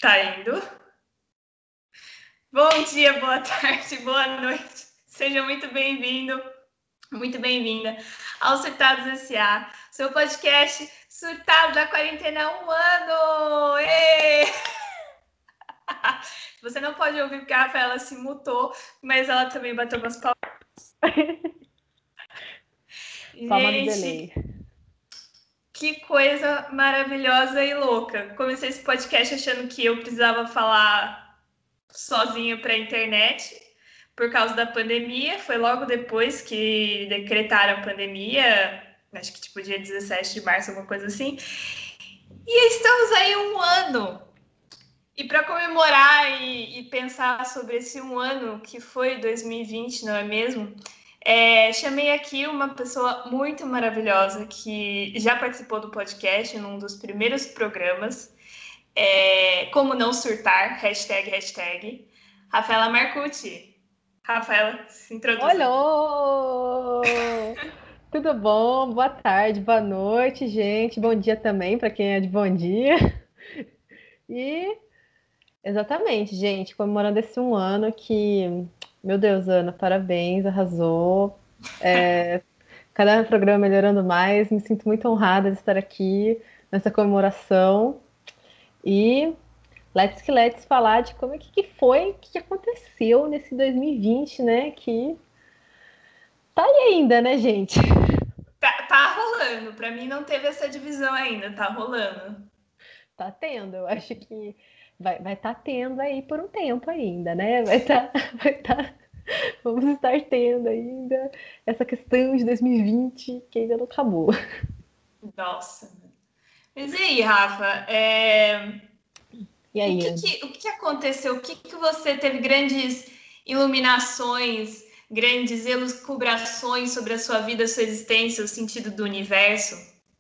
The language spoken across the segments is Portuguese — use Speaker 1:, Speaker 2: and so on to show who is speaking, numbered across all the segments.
Speaker 1: Tá indo. Bom dia, boa tarde, boa noite. Seja muito bem-vindo, muito bem-vinda ao Surtados S.A., seu podcast surtado da quarentena há um ano! Êêê! Você não pode ouvir porque a Rafaela se mutou, mas ela também bateu umas palmas.
Speaker 2: Palma do delay.
Speaker 1: Que coisa maravilhosa e louca. Comecei esse podcast achando que eu precisava falar sozinha para a internet por causa da pandemia. Foi logo depois que decretaram a pandemia, acho que tipo dia 17 de março, alguma coisa assim. E estamos aí um ano. E para comemorar e pensar sobre esse um ano que foi 2020, não é mesmo? Chamei aqui uma pessoa muito maravilhosa que já participou do podcast num dos primeiros programas. Como não surtar, hashtag. Rafaela Marcucci. Rafaela, se introduza.
Speaker 2: Olô! Tudo bom? Boa tarde, boa noite, gente. Bom dia também para quem é de bom dia. E exatamente, gente, comemorando esse um ano que, meu Deus, Ana, parabéns, arrasou. Cada programa melhorando mais. Me sinto muito honrada de estar aqui nessa comemoração. E let's falar de como é que foi, o que aconteceu nesse 2020, né? Que tá aí ainda, né, gente?
Speaker 1: Tá rolando. Para mim não teve essa divisão ainda. Tá rolando.
Speaker 2: Tá tendo. Eu acho que vai tá tendo aí por um tempo ainda, né? Vai tá. Vamos estar tendo ainda essa questão de 2020 que ainda não acabou.
Speaker 1: Nossa. Mas e aí, Rafa?
Speaker 2: E
Speaker 1: O
Speaker 2: aí,
Speaker 1: que,
Speaker 2: Ana?
Speaker 1: que, o que aconteceu? O que você teve grandes iluminações, grandes elucubrações sobre a sua vida, a sua existência, o sentido do universo?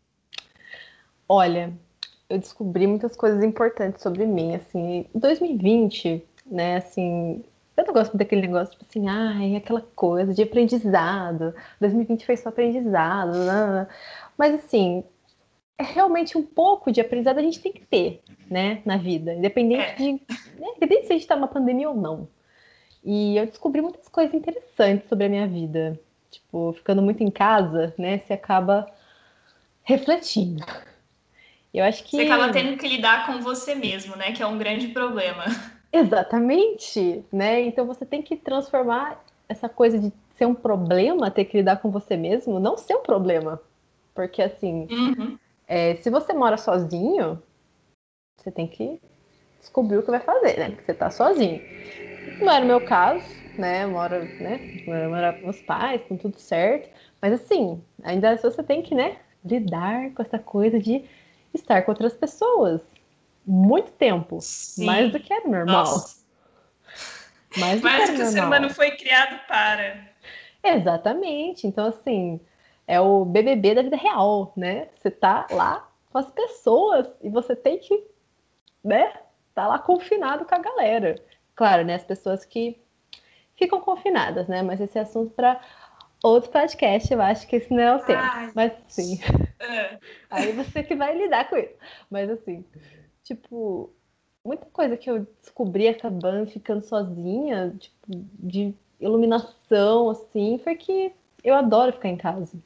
Speaker 2: Olha, eu descobri muitas coisas importantes sobre mim, assim, em 2020, né, assim, eu não gosto muito daquele negócio, tipo assim, ai, aquela coisa de aprendizado, 2020 foi só aprendizado, né? Mas assim, é realmente um pouco de aprendizado a gente tem que ter, né, na vida, independente se a gente tá numa pandemia ou não. E eu descobri muitas coisas interessantes sobre a minha vida. Tipo, ficando muito em casa, né, você acaba refletindo. Eu acho
Speaker 1: Você acaba
Speaker 2: que
Speaker 1: tendo que lidar com você mesmo, né? Que é um grande problema.
Speaker 2: exatamente, né? Então você tem que transformar essa coisa de ser um problema, ter que lidar com você mesmo, não ser um problema. Porque assim,
Speaker 1: Uhum.
Speaker 2: se você mora sozinho, você tem que descobrir o que vai fazer, né? Porque você tá sozinho. Não era o meu caso, né? Mora com os pais, com tudo certo. Mas assim, ainda você tem que, né, lidar com essa coisa de estar com outras pessoas. Muito tempo. Mais do
Speaker 1: Sim.
Speaker 2: que era normal.
Speaker 1: Nossa.
Speaker 2: Mais do que
Speaker 1: Mais
Speaker 2: era
Speaker 1: do que o ser humano
Speaker 2: normal.
Speaker 1: foi criado para.
Speaker 2: Exatamente. Então, assim, é o BBB da vida real, né? Você tá lá com as pessoas e você tem que, né, tá lá confinado com a galera. Claro, né, as pessoas que ficam confinadas, né? Mas esse é assunto para outro podcast, eu acho que esse não é o tema.
Speaker 1: Ai,
Speaker 2: Mas, sim,
Speaker 1: ah,
Speaker 2: aí você que vai lidar com isso. Mas, assim, tipo, muita coisa que eu descobri acabando ficando sozinha, tipo, de iluminação, assim, foi que eu adoro ficar em casa.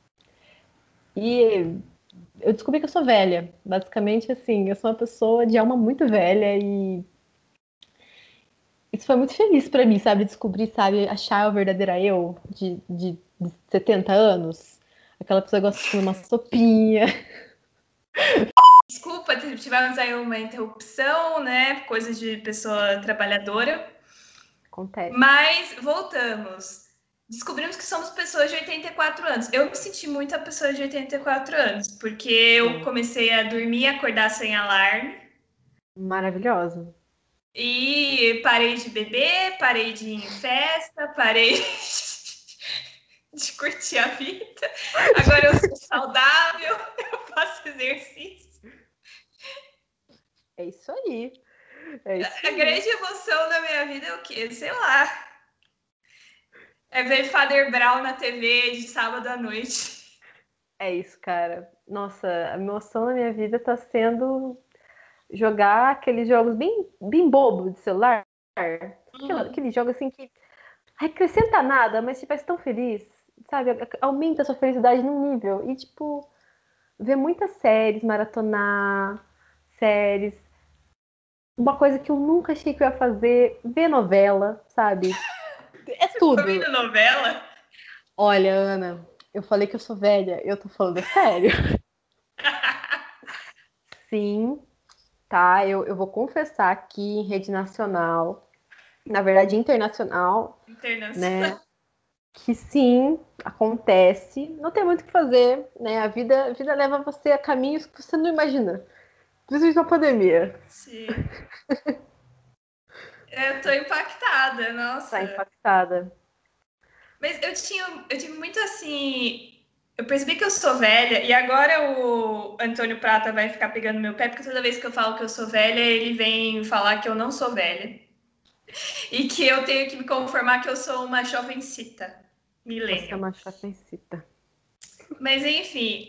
Speaker 2: E eu descobri que eu sou velha. Basicamente, assim, eu sou uma pessoa de alma muito velha e isso foi muito feliz pra mim, sabe? Descobrir, sabe? Achar o verdadeiro eu de 70 anos. Aquela pessoa que gosta de comer uma sopinha.
Speaker 1: desculpa, tivemos aí uma interrupção, né? Coisa de pessoa trabalhadora.
Speaker 2: Acontece.
Speaker 1: Mas voltamos. Descobrimos que somos pessoas de 84 anos. Eu me senti muito a pessoa de 84 anos, porque eu
Speaker 2: Sim.
Speaker 1: comecei a dormir e acordar sem alarme.
Speaker 2: Maravilhosa.
Speaker 1: E parei de beber, parei de ir em festa, parei de curtir a vida. Agora eu sou saudável, eu faço exercício.
Speaker 2: É isso aí. É isso
Speaker 1: A
Speaker 2: aí.
Speaker 1: grande emoção da minha vida é o quê? Sei lá. É ver Father Brown na TV de sábado à noite.
Speaker 2: É isso, cara. Nossa, a emoção da minha vida tá sendo jogar aqueles jogos bem, bem bobos de celular. Aquele jogo assim que acrescenta nada, mas te faz tão feliz, sabe? Aumenta a sua felicidade num nível. E, tipo, ver muitas séries, maratonar séries. Uma coisa que eu nunca achei que eu ia fazer, ver novela, sabe? É
Speaker 1: Você ficou
Speaker 2: tudo.
Speaker 1: vendo novela?
Speaker 2: Olha, Ana, eu falei que eu sou velha, eu tô falando sério. Sim, tá? Eu vou confessar aqui em rede nacional, na verdade internacional,
Speaker 1: Internacional.
Speaker 2: né? Que sim, acontece. Não tem muito o que fazer, né? A vida leva você a caminhos que você não imagina. Principalmente na pandemia.
Speaker 1: Sim. Eu tô impactada,
Speaker 2: Tá
Speaker 1: nossa.
Speaker 2: impactada.
Speaker 1: Mas eu tive muito assim. Eu percebi que eu sou velha, e agora o Antônio Prata vai ficar pegando meu pé, porque toda vez que eu falo que eu sou velha, ele vem falar que eu não sou velha. E que eu tenho que me conformar que eu sou uma jovencita,
Speaker 2: Você é
Speaker 1: millennial.
Speaker 2: uma chafecita.
Speaker 1: Mas enfim,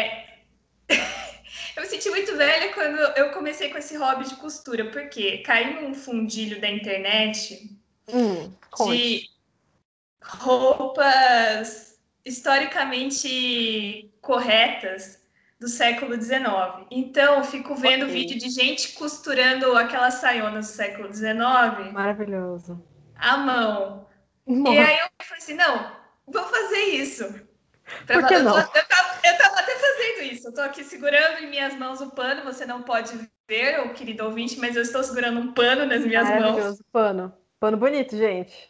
Speaker 1: eu me senti muito velha quando eu comecei com esse hobby de costura, porque caiu num fundilho da internet
Speaker 2: Conte.
Speaker 1: de roupas historicamente corretas do século XIX. Então, eu fico vendo
Speaker 2: Ok.
Speaker 1: vídeo de gente costurando aquelas saionas do século XIX
Speaker 2: Maravilhoso.
Speaker 1: à mão. E aí
Speaker 2: Nossa,
Speaker 1: eu falei assim, não, vou fazer isso.
Speaker 2: por que não?
Speaker 1: Eu tava até fazendo isso. Eu tô aqui segurando em minhas mãos o pano. Você não pode ver, o querido ouvinte, mas eu estou segurando um pano nas minhas mãos.
Speaker 2: Maravilhoso. Pano. Pano bonito, gente.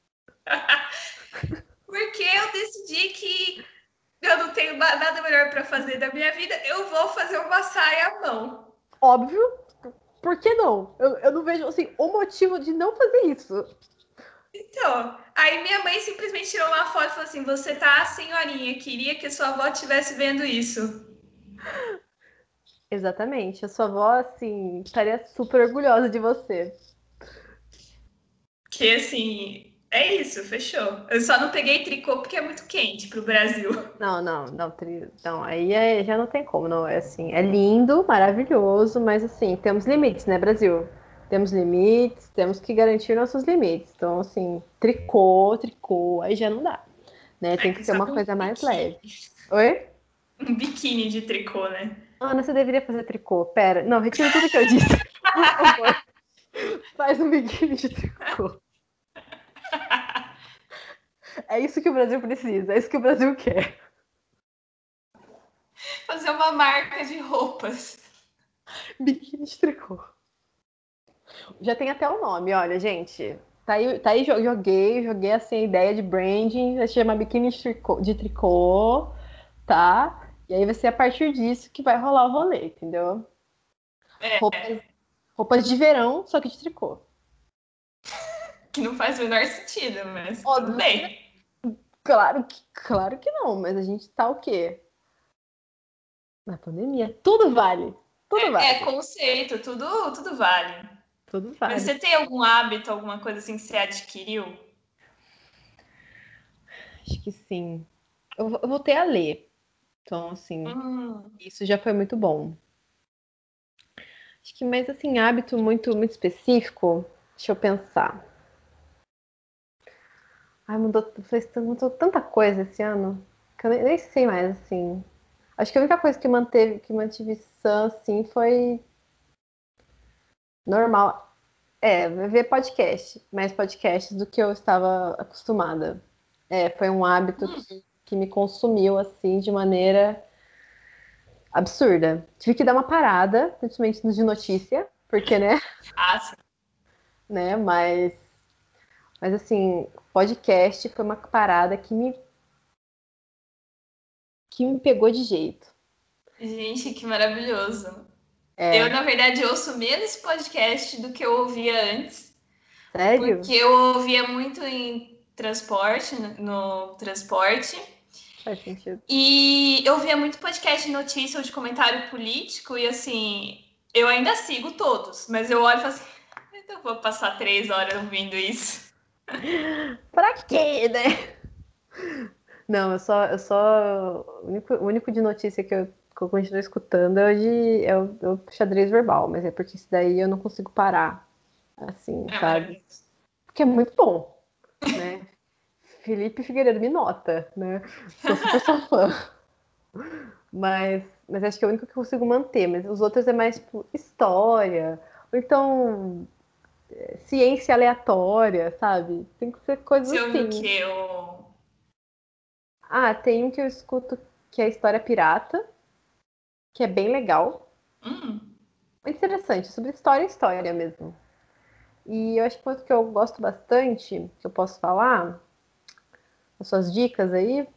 Speaker 1: Porque eu decidi que eu não tenho nada melhor para fazer da minha vida. Eu vou fazer uma saia à mão.
Speaker 2: Óbvio. Por que não? Eu não vejo assim, o motivo de não fazer isso.
Speaker 1: Então, aí minha mãe simplesmente tirou uma foto e falou assim: Você tá a senhorinha, queria que sua avó estivesse vendo isso.
Speaker 2: Exatamente. A sua avó, assim, estaria super orgulhosa de você.
Speaker 1: Que assim, é isso, fechou. Eu só não peguei tricô porque é muito quente pro Brasil.
Speaker 2: Não, não, não, não, aí já não tem como, não, é assim, é lindo, maravilhoso, mas assim, temos limites, né, Brasil? Temos limites, temos que garantir nossos limites. Então, assim, tricô, aí já não dá, né?
Speaker 1: É,
Speaker 2: Tem que
Speaker 1: quem
Speaker 2: ser uma
Speaker 1: sabe
Speaker 2: coisa mais leve. Oi?
Speaker 1: um biquíni de tricô, né?
Speaker 2: Ana, você deveria fazer tricô. Pera, não, retiro tudo que eu disse. Por favor, faz um biquíni de tricô. É isso que o Brasil precisa, é isso que o Brasil quer.
Speaker 1: Fazer uma marca de roupas.
Speaker 2: Biquíni de tricô. Já tem até o nome, olha, gente. Joguei assim a ideia de branding, vai se chamar biquíni de tricô, tá? E aí vai ser a partir disso que vai rolar o rolê, entendeu?
Speaker 1: É,
Speaker 2: Roupas, roupas de verão, só que de tricô.
Speaker 1: que não faz o menor sentido, mas tudo
Speaker 2: Óbvio que,
Speaker 1: bem.
Speaker 2: claro que não, mas a gente tá o quê? Na pandemia. Tudo vale. Tudo
Speaker 1: É
Speaker 2: vale.
Speaker 1: conceito, tudo vale.
Speaker 2: Tudo
Speaker 1: Mas
Speaker 2: vale.
Speaker 1: você tem algum hábito, alguma coisa assim que você adquiriu?
Speaker 2: Acho que sim. Eu voltei a ler. Então, assim,
Speaker 1: Hum,
Speaker 2: isso já foi muito bom. Acho que mais assim, hábito muito específico. Deixa eu pensar. Ai, mudou tanta coisa esse ano que eu nem sei mais, assim. Acho que a única coisa que mantive sã, assim, foi normal. É, ver podcast, mais podcasts do que eu estava acostumada. É, foi um hábito que me consumiu, assim, de maneira absurda. Tive que dar uma parada, principalmente nos de notícia, porque, né?
Speaker 1: ah, sim.
Speaker 2: Né? Mas assim, podcast foi uma parada que me pegou de jeito.
Speaker 1: Gente, que maravilhoso. Eu,
Speaker 2: É,
Speaker 1: na verdade, ouço menos podcast do que eu ouvia antes,
Speaker 2: sério?
Speaker 1: porque eu ouvia muito em transporte, no transporte,
Speaker 2: Faz sentido.
Speaker 1: e eu ouvia muito podcast de notícia ou de comentário político, e assim, eu ainda sigo todos, mas eu olho e falo assim, eu vou passar 3 horas ouvindo isso.
Speaker 2: Pra quê, né? Não, eu só o único de notícia que eu continuo escutando é o xadrez verbal, mas é porque isso daí eu não consigo parar, assim,
Speaker 1: É
Speaker 2: sabe?
Speaker 1: maravilhoso.
Speaker 2: Porque é muito bom, né? Felipe Figueiredo me nota, né? Sou super sua fã. Mas acho que é o único que eu consigo manter. Mas os outros é mais tipo história, ou então ciência aleatória, sabe? Tem que ser coisas
Speaker 1: Você ouviu o
Speaker 2: assim.
Speaker 1: quê?
Speaker 2: Ah, tem um que eu escuto que é História Pirata, que é bem legal.
Speaker 1: Hum,
Speaker 2: Muito interessante, sobre história e história mesmo. E eu acho que outro que eu gosto bastante, que eu posso falar, as suas dicas aí,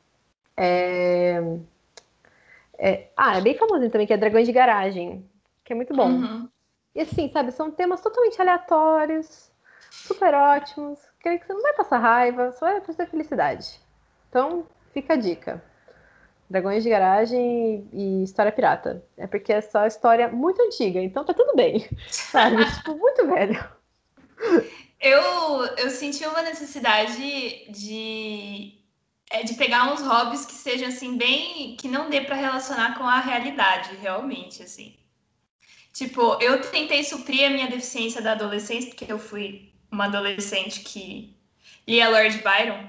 Speaker 2: é bem famosinho também, que é Dragões de Garagem, que é muito bom.
Speaker 1: uhum.
Speaker 2: E assim, sabe, são temas totalmente aleatórios, super ótimos, que você não vai passar raiva, só vai trazer felicidade. Então, fica a dica. Dragões de Garagem e História Pirata. É porque é só história muito antiga, então tá tudo bem, sabe? Tipo, muito velho.
Speaker 1: Eu senti uma necessidade de pegar uns hobbies que sejam assim bem que não dê para relacionar com a realidade, realmente assim. Tipo, eu tentei suprir a minha deficiência da adolescência, porque eu fui uma adolescente que lia Lord Byron.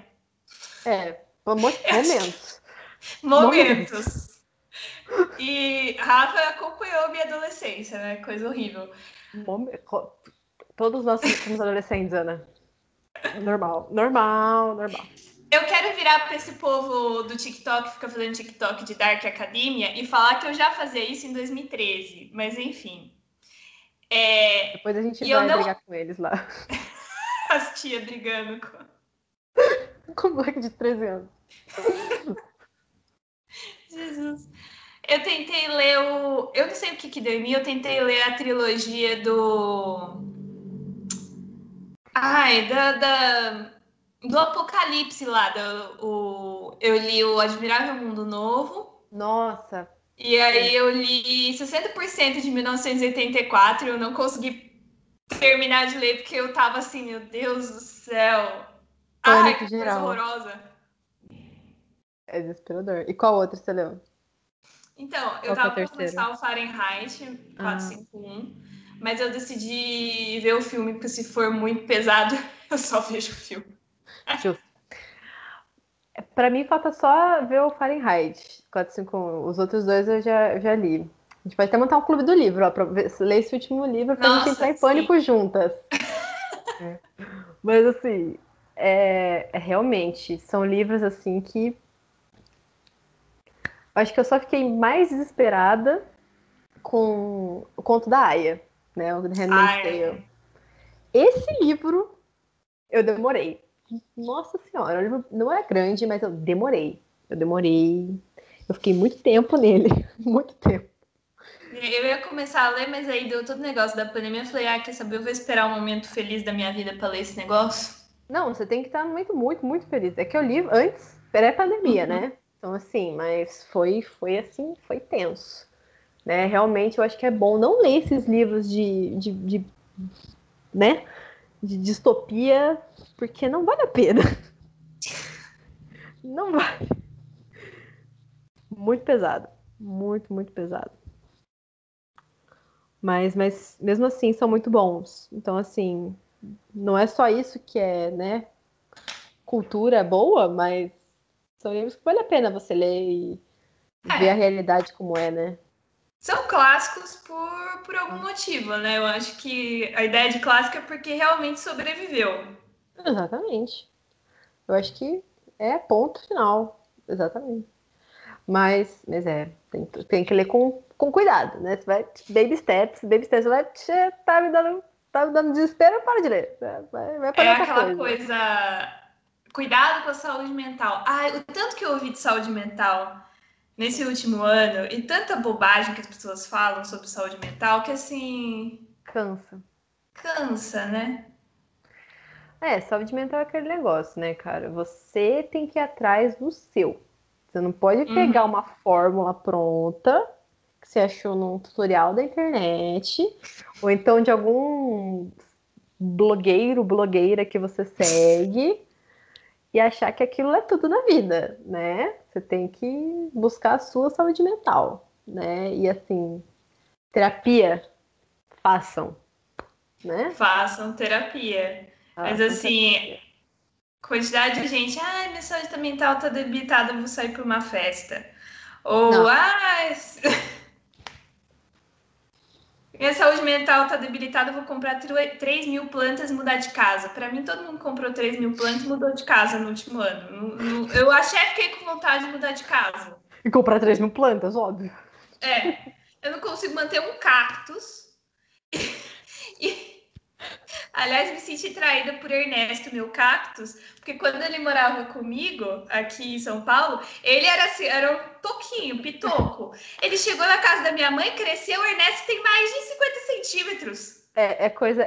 Speaker 2: Momentos. Momentos.
Speaker 1: Momentos. E Rafa acompanhou minha adolescência, né? Coisa horrível.
Speaker 2: Todos nós fomos adolescentes, Ana. Normal, normal, normal.
Speaker 1: Eu quero virar para esse povo do TikTok que fica fazendo TikTok de Dark Academia e falar que eu já fazia isso em 2013, mas enfim.
Speaker 2: Depois a gente
Speaker 1: E eu
Speaker 2: vai
Speaker 1: não
Speaker 2: brigar com eles lá.
Speaker 1: assistia brigando com.
Speaker 2: Com o moleque de 13 anos.
Speaker 1: Jesus. Eu tentei ler o. Eu não sei o que que deu em mim, eu tentei ler a trilogia do. Ai, do Apocalipse lá. Eu li o Admirável Mundo Novo.
Speaker 2: Nossa,
Speaker 1: E
Speaker 2: é,
Speaker 1: aí eu li 60% de 1984 e eu não consegui terminar de ler porque eu tava assim, meu Deus do céu. Ai,
Speaker 2: pânico
Speaker 1: que coisa
Speaker 2: geral.
Speaker 1: horrorosa.
Speaker 2: É desesperador. E qual outro você leu?
Speaker 1: Então, eu
Speaker 2: Qual que é o
Speaker 1: tava pra
Speaker 2: terceiro?
Speaker 1: começar o Fahrenheit
Speaker 2: Ah,
Speaker 1: 451, mas eu decidi ver o filme porque se for muito pesado, eu só vejo o filme.
Speaker 2: justo. Pra mim falta só ver o Fahrenheit 451. Os outros dois eu já li. A gente pode até montar um clube do livro, ó, ler esse último livro pra gente entrar
Speaker 1: Nossa,
Speaker 2: em
Speaker 1: sim.
Speaker 2: pânico juntas. Mas assim, realmente, são livros assim que acho que eu só fiquei mais desesperada com o conto da Aya, né? O The Handmaid's Tale.
Speaker 1: Ai,
Speaker 2: Esse livro eu demorei. Nossa senhora, o livro não é grande, mas eu demorei. Eu demorei. Eu fiquei muito tempo nele. Muito tempo.
Speaker 1: eu ia começar a ler, mas aí deu todo o negócio da pandemia. Eu falei, ah, quer saber? Eu vou esperar um momento feliz da minha vida pra ler esse negócio.
Speaker 2: Não, você tem que estar muito, muito, muito feliz. É que eu li antes, pré-pandemia,
Speaker 1: Uhum.
Speaker 2: né? Então, assim, mas foi assim, foi tenso. Né? Realmente, eu acho que é bom não ler esses livros né? De distopia, porque não vale a pena. Não vale. Muito pesado. Muito, muito pesado. Mas mesmo assim são muito bons. Então, assim, não é só isso que é, né? Cultura boa, mas são livros que vale a pena você ler e ver a
Speaker 1: É,
Speaker 2: realidade como é, né?
Speaker 1: são clássicos por algum motivo, né? Eu acho que a ideia de clássico é porque realmente sobreviveu.
Speaker 2: Exatamente. Eu acho que é ponto final. Exatamente. Mas tem que ler com cuidado, né? Você vai, baby steps, vai, tá me dando desespero, para de ler. Vai
Speaker 1: É
Speaker 2: para outra
Speaker 1: aquela
Speaker 2: coisa.
Speaker 1: coisa, cuidado com a saúde mental. Ai, o tanto que eu ouvi de saúde mental nesse último ano e tanta bobagem que as pessoas falam sobre saúde mental que assim
Speaker 2: Cansa.
Speaker 1: cansa, né?
Speaker 2: Saúde mental é aquele negócio, né, cara? Você tem que ir atrás do seu. Você não pode pegar
Speaker 1: Uhum.
Speaker 2: uma fórmula pronta que você achou num tutorial da internet, ou então de algum blogueiro, blogueira que você segue, e achar que aquilo é tudo na vida, né? Você tem que buscar a sua saúde mental, né? E assim, terapia, façam, né?
Speaker 1: Façam terapia. Mas
Speaker 2: Façam
Speaker 1: assim,
Speaker 2: terapia.
Speaker 1: quantidade de gente, ai, minha saúde mental tá debilitada, eu vou sair para uma festa. Ou,
Speaker 2: Não,
Speaker 1: minha saúde mental tá debilitada, eu vou comprar 3 mil plantas e mudar de casa. Para mim, todo mundo comprou 3 mil plantas e mudou de casa no último ano. Eu achei, fiquei com vontade de mudar de casa.
Speaker 2: e comprar 3.000 plantas, óbvio.
Speaker 1: É, eu não consigo manter um cactus. E, aliás, me senti traída por Ernesto, meu cactus, porque quando ele morava comigo aqui em São Paulo, ele era assim, era um toquinho, pitoco. Ele chegou na casa da minha mãe, cresceu, o Ernesto tem mais de 50 centímetros.
Speaker 2: É coisa.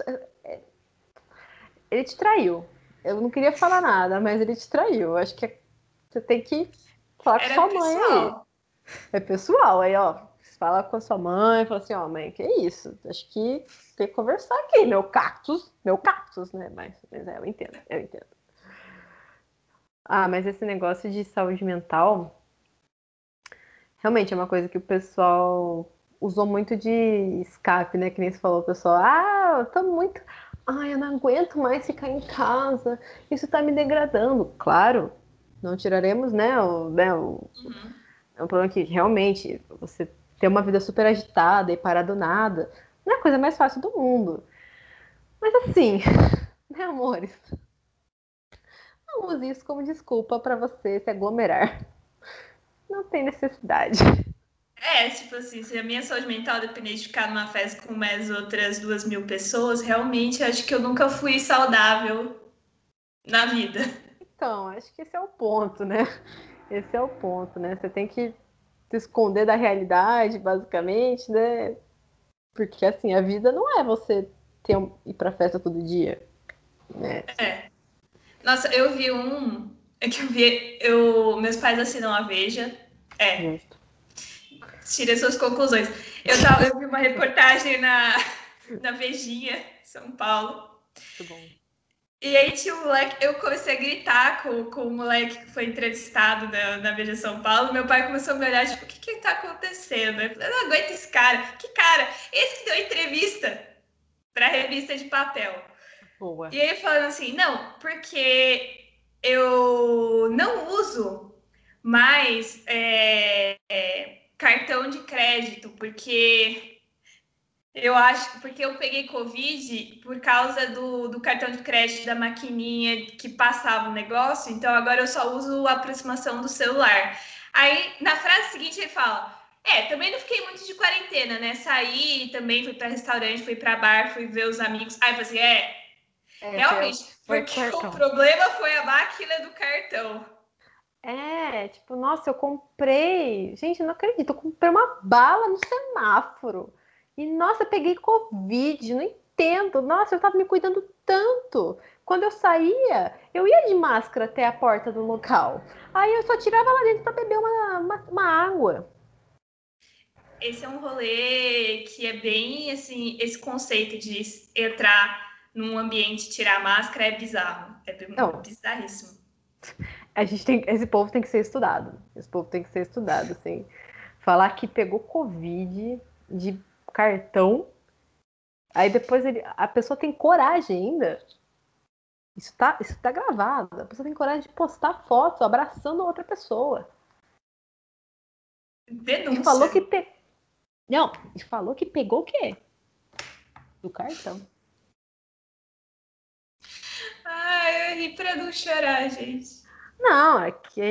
Speaker 2: Ele te traiu. Eu não queria falar nada, mas ele te traiu. Acho que você tem que falar com
Speaker 1: Era
Speaker 2: sua mãe aí.
Speaker 1: pessoal.
Speaker 2: É pessoal, aí, ó. Fala com a sua mãe, fala assim, ó, mãe, que isso? Acho que tem que conversar aqui, meu cactus, né? Mas eu entendo, eu entendo. Ah, mas esse negócio de saúde mental realmente é uma coisa que o pessoal usou muito de escape, né? Que nem você falou, o pessoal, eu tô muito. Ai, eu não aguento mais ficar em casa, isso tá me degradando. Claro, não tiraremos, né?
Speaker 1: Uhum.
Speaker 2: É um problema que realmente você ter uma vida super agitada e parar do nada não é a coisa mais fácil do mundo. Mas assim, né, amores? Não use isso como desculpa para você se aglomerar. Não tem necessidade.
Speaker 1: É, tipo assim, se a minha saúde mental dependesse de ficar numa festa com mais outras 2 mil pessoas, realmente acho que eu nunca fui saudável na vida.
Speaker 2: Então, acho que esse é o ponto, né? Esse é o ponto, né? Você tem que se esconder da realidade, basicamente, né? Porque assim, a vida não é você ir pra festa todo dia, né?
Speaker 1: É. Nossa, eu vi um. É que meus pais assinam a Veja. É,
Speaker 2: Justo.
Speaker 1: tire as suas conclusões. Eu vi uma reportagem na Vejinha, São Paulo.
Speaker 2: Muito bom.
Speaker 1: E aí tinha um moleque, eu comecei a gritar com o moleque que foi entrevistado na Veja São Paulo. Meu pai começou a me olhar, tipo, o que que tá acontecendo? Eu falei, eu não aguento esse cara. Que cara? Esse que deu entrevista pra revista de papel.
Speaker 2: Boa.
Speaker 1: E aí falando assim, não, porque eu não uso mais cartão de crédito, porque eu acho que porque eu peguei Covid por causa do cartão de crédito da maquininha que passava o negócio, então agora eu só uso a aproximação do celular. Aí na frase seguinte ele fala: também não fiquei muito de quarentena, né? Saí também, fui para restaurante, fui para bar, fui ver os amigos. Aí eu falei assim: realmente,
Speaker 2: Foi
Speaker 1: porque o
Speaker 2: cartão.
Speaker 1: problema foi a máquina do cartão.
Speaker 2: Tipo, nossa, eu comprei. Gente, eu não acredito, eu comprei uma bala no semáforo. E, nossa, eu peguei Covid, não entendo. Nossa, eu tava me cuidando tanto. Quando eu saía, eu ia de máscara até a porta do local. Aí eu só tirava lá dentro pra beber uma água.
Speaker 1: Esse é um rolê que é bem assim, esse conceito de entrar num ambiente e tirar a máscara é bizarro. É
Speaker 2: Não,
Speaker 1: bizarríssimo.
Speaker 2: esse povo tem que ser estudado. Esse povo tem que ser estudado, assim. Falar que pegou Covid de cartão, aí depois a pessoa tem coragem ainda. Isso tá gravado. A pessoa tem coragem de postar foto abraçando outra pessoa. E falou
Speaker 1: Denúncia.
Speaker 2: que Não, e falou que pegou o quê? Do cartão.
Speaker 1: Ai, eu ri pra não chorar, gente.
Speaker 2: Não, é que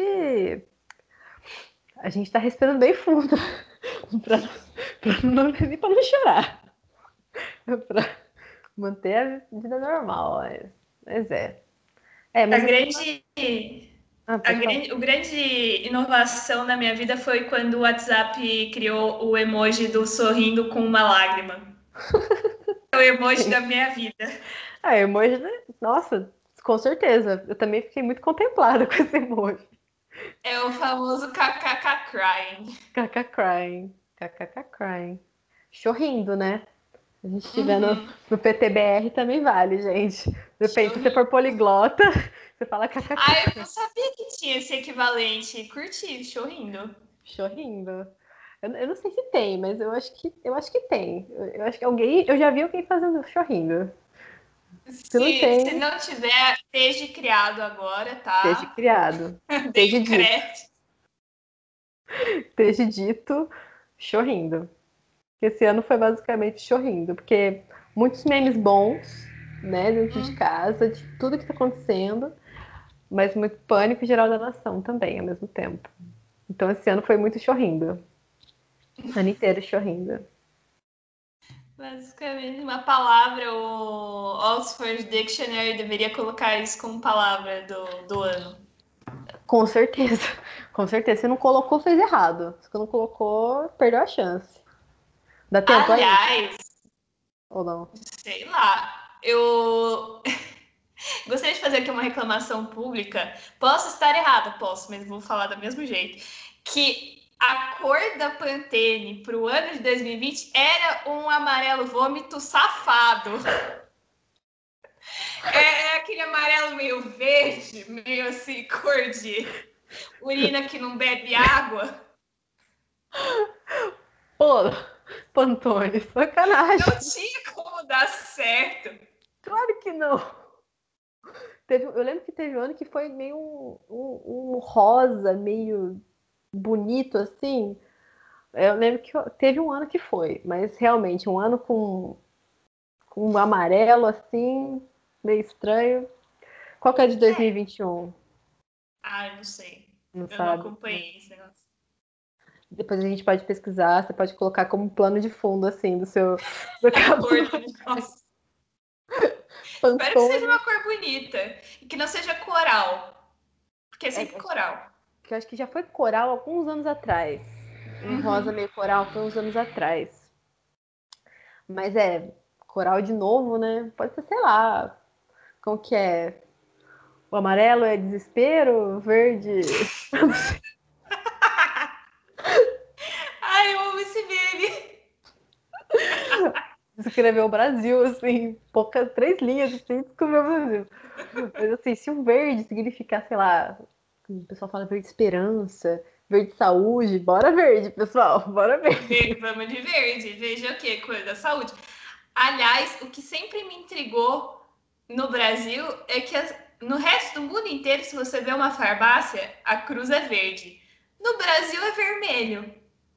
Speaker 2: a gente tá respirando bem fundo pra, pra não chorar. Pra manter a vida normal. Mas é.
Speaker 1: A
Speaker 2: Mas esse negócio.
Speaker 1: grande,
Speaker 2: Pode falar.
Speaker 1: o grande inovação na minha vida foi quando o WhatsApp criou o emoji do sorrindo com uma lágrima. É o emoji da minha vida.
Speaker 2: Emoji, né? Nossa, com certeza. Eu também fiquei muito contemplada com esse emoji.
Speaker 1: É o famoso kkk crying.
Speaker 2: KK crying. KKK crying. Chorrindo, né? Se a gente estiver
Speaker 1: Uhum.
Speaker 2: no PTBR também vale, gente. Depende, se você for poliglota, você fala kkk.
Speaker 1: Eu não sabia que tinha esse equivalente. Curti, chorrindo.
Speaker 2: Chorrindo. Eu não sei se tem, mas eu acho que tem. Eu acho que eu já vi alguém fazendo chorrindo. Se não
Speaker 1: Se
Speaker 2: tem,
Speaker 1: não tiver, esteja criado agora,
Speaker 2: esteja
Speaker 1: tá?
Speaker 2: criado.
Speaker 1: Dei
Speaker 2: Esteja
Speaker 1: o
Speaker 2: dito.
Speaker 1: crédito.
Speaker 2: Esteja dito, chorrindo. Esse ano foi basicamente chorrindo, porque muitos memes bons, né, dentro de casa, de tudo que tá acontecendo, mas muito pânico geral da nação também, ao mesmo tempo. Então esse ano foi muito chorrindo. O ano inteiro chorrindo.
Speaker 1: Basicamente, uma palavra, o Oxford Dictionary deveria colocar isso como palavra do ano.
Speaker 2: Com certeza. Com certeza. Se não colocou, fez errado. Se não colocou, perdeu a chance. Dá tempo aí?
Speaker 1: Aliás,
Speaker 2: Ou não?
Speaker 1: sei lá, eu gostaria de fazer aqui uma reclamação pública. Posso estar errada, posso, mas vou falar do mesmo jeito. Que a cor da Pantene para o ano de 2020 era um amarelo vômito safado. É aquele amarelo meio verde, meio assim, cor de urina que não bebe água.
Speaker 2: Pô, Pantone,
Speaker 1: Não
Speaker 2: sacanagem.
Speaker 1: tinha como dar certo.
Speaker 2: Claro que não. Eu lembro que teve um ano que foi meio um rosa, meio bonito assim. Eu lembro que teve um ano que foi, mas realmente um ano com um amarelo assim, meio estranho. Qual que é de 2021?
Speaker 1: Eu não sei.
Speaker 2: Não
Speaker 1: Eu não
Speaker 2: sabe?
Speaker 1: acompanhei esse negócio.
Speaker 2: Depois a gente pode pesquisar, você pode colocar como plano de fundo, assim, do
Speaker 1: A cor
Speaker 2: cabelo
Speaker 1: do negócio. Espero que seja
Speaker 2: Pantone.
Speaker 1: uma cor bonita. E que não seja coral. Porque é sempre coral.
Speaker 2: Que eu acho que já foi coral alguns anos atrás. Um rosa meio coral foi uns anos atrás. Mas coral de novo, né? Pode ser, sei lá, como que é? O amarelo é desespero, o verde.
Speaker 1: Eu amo esse meme.
Speaker 2: Escreveu o Brasil, assim, poucas, 3 linhas, assim, descreveu o Brasil. Mas assim, se o verde significar, sei lá, o pessoal fala verde esperança, verde saúde, bora verde, pessoal, bora verde.
Speaker 1: Vamos de verde. Veja o que? Cor da saúde. Aliás, o que sempre me intrigou no Brasil é que no resto do mundo inteiro, se você vê uma farmácia, a cruz é verde. No Brasil é vermelho.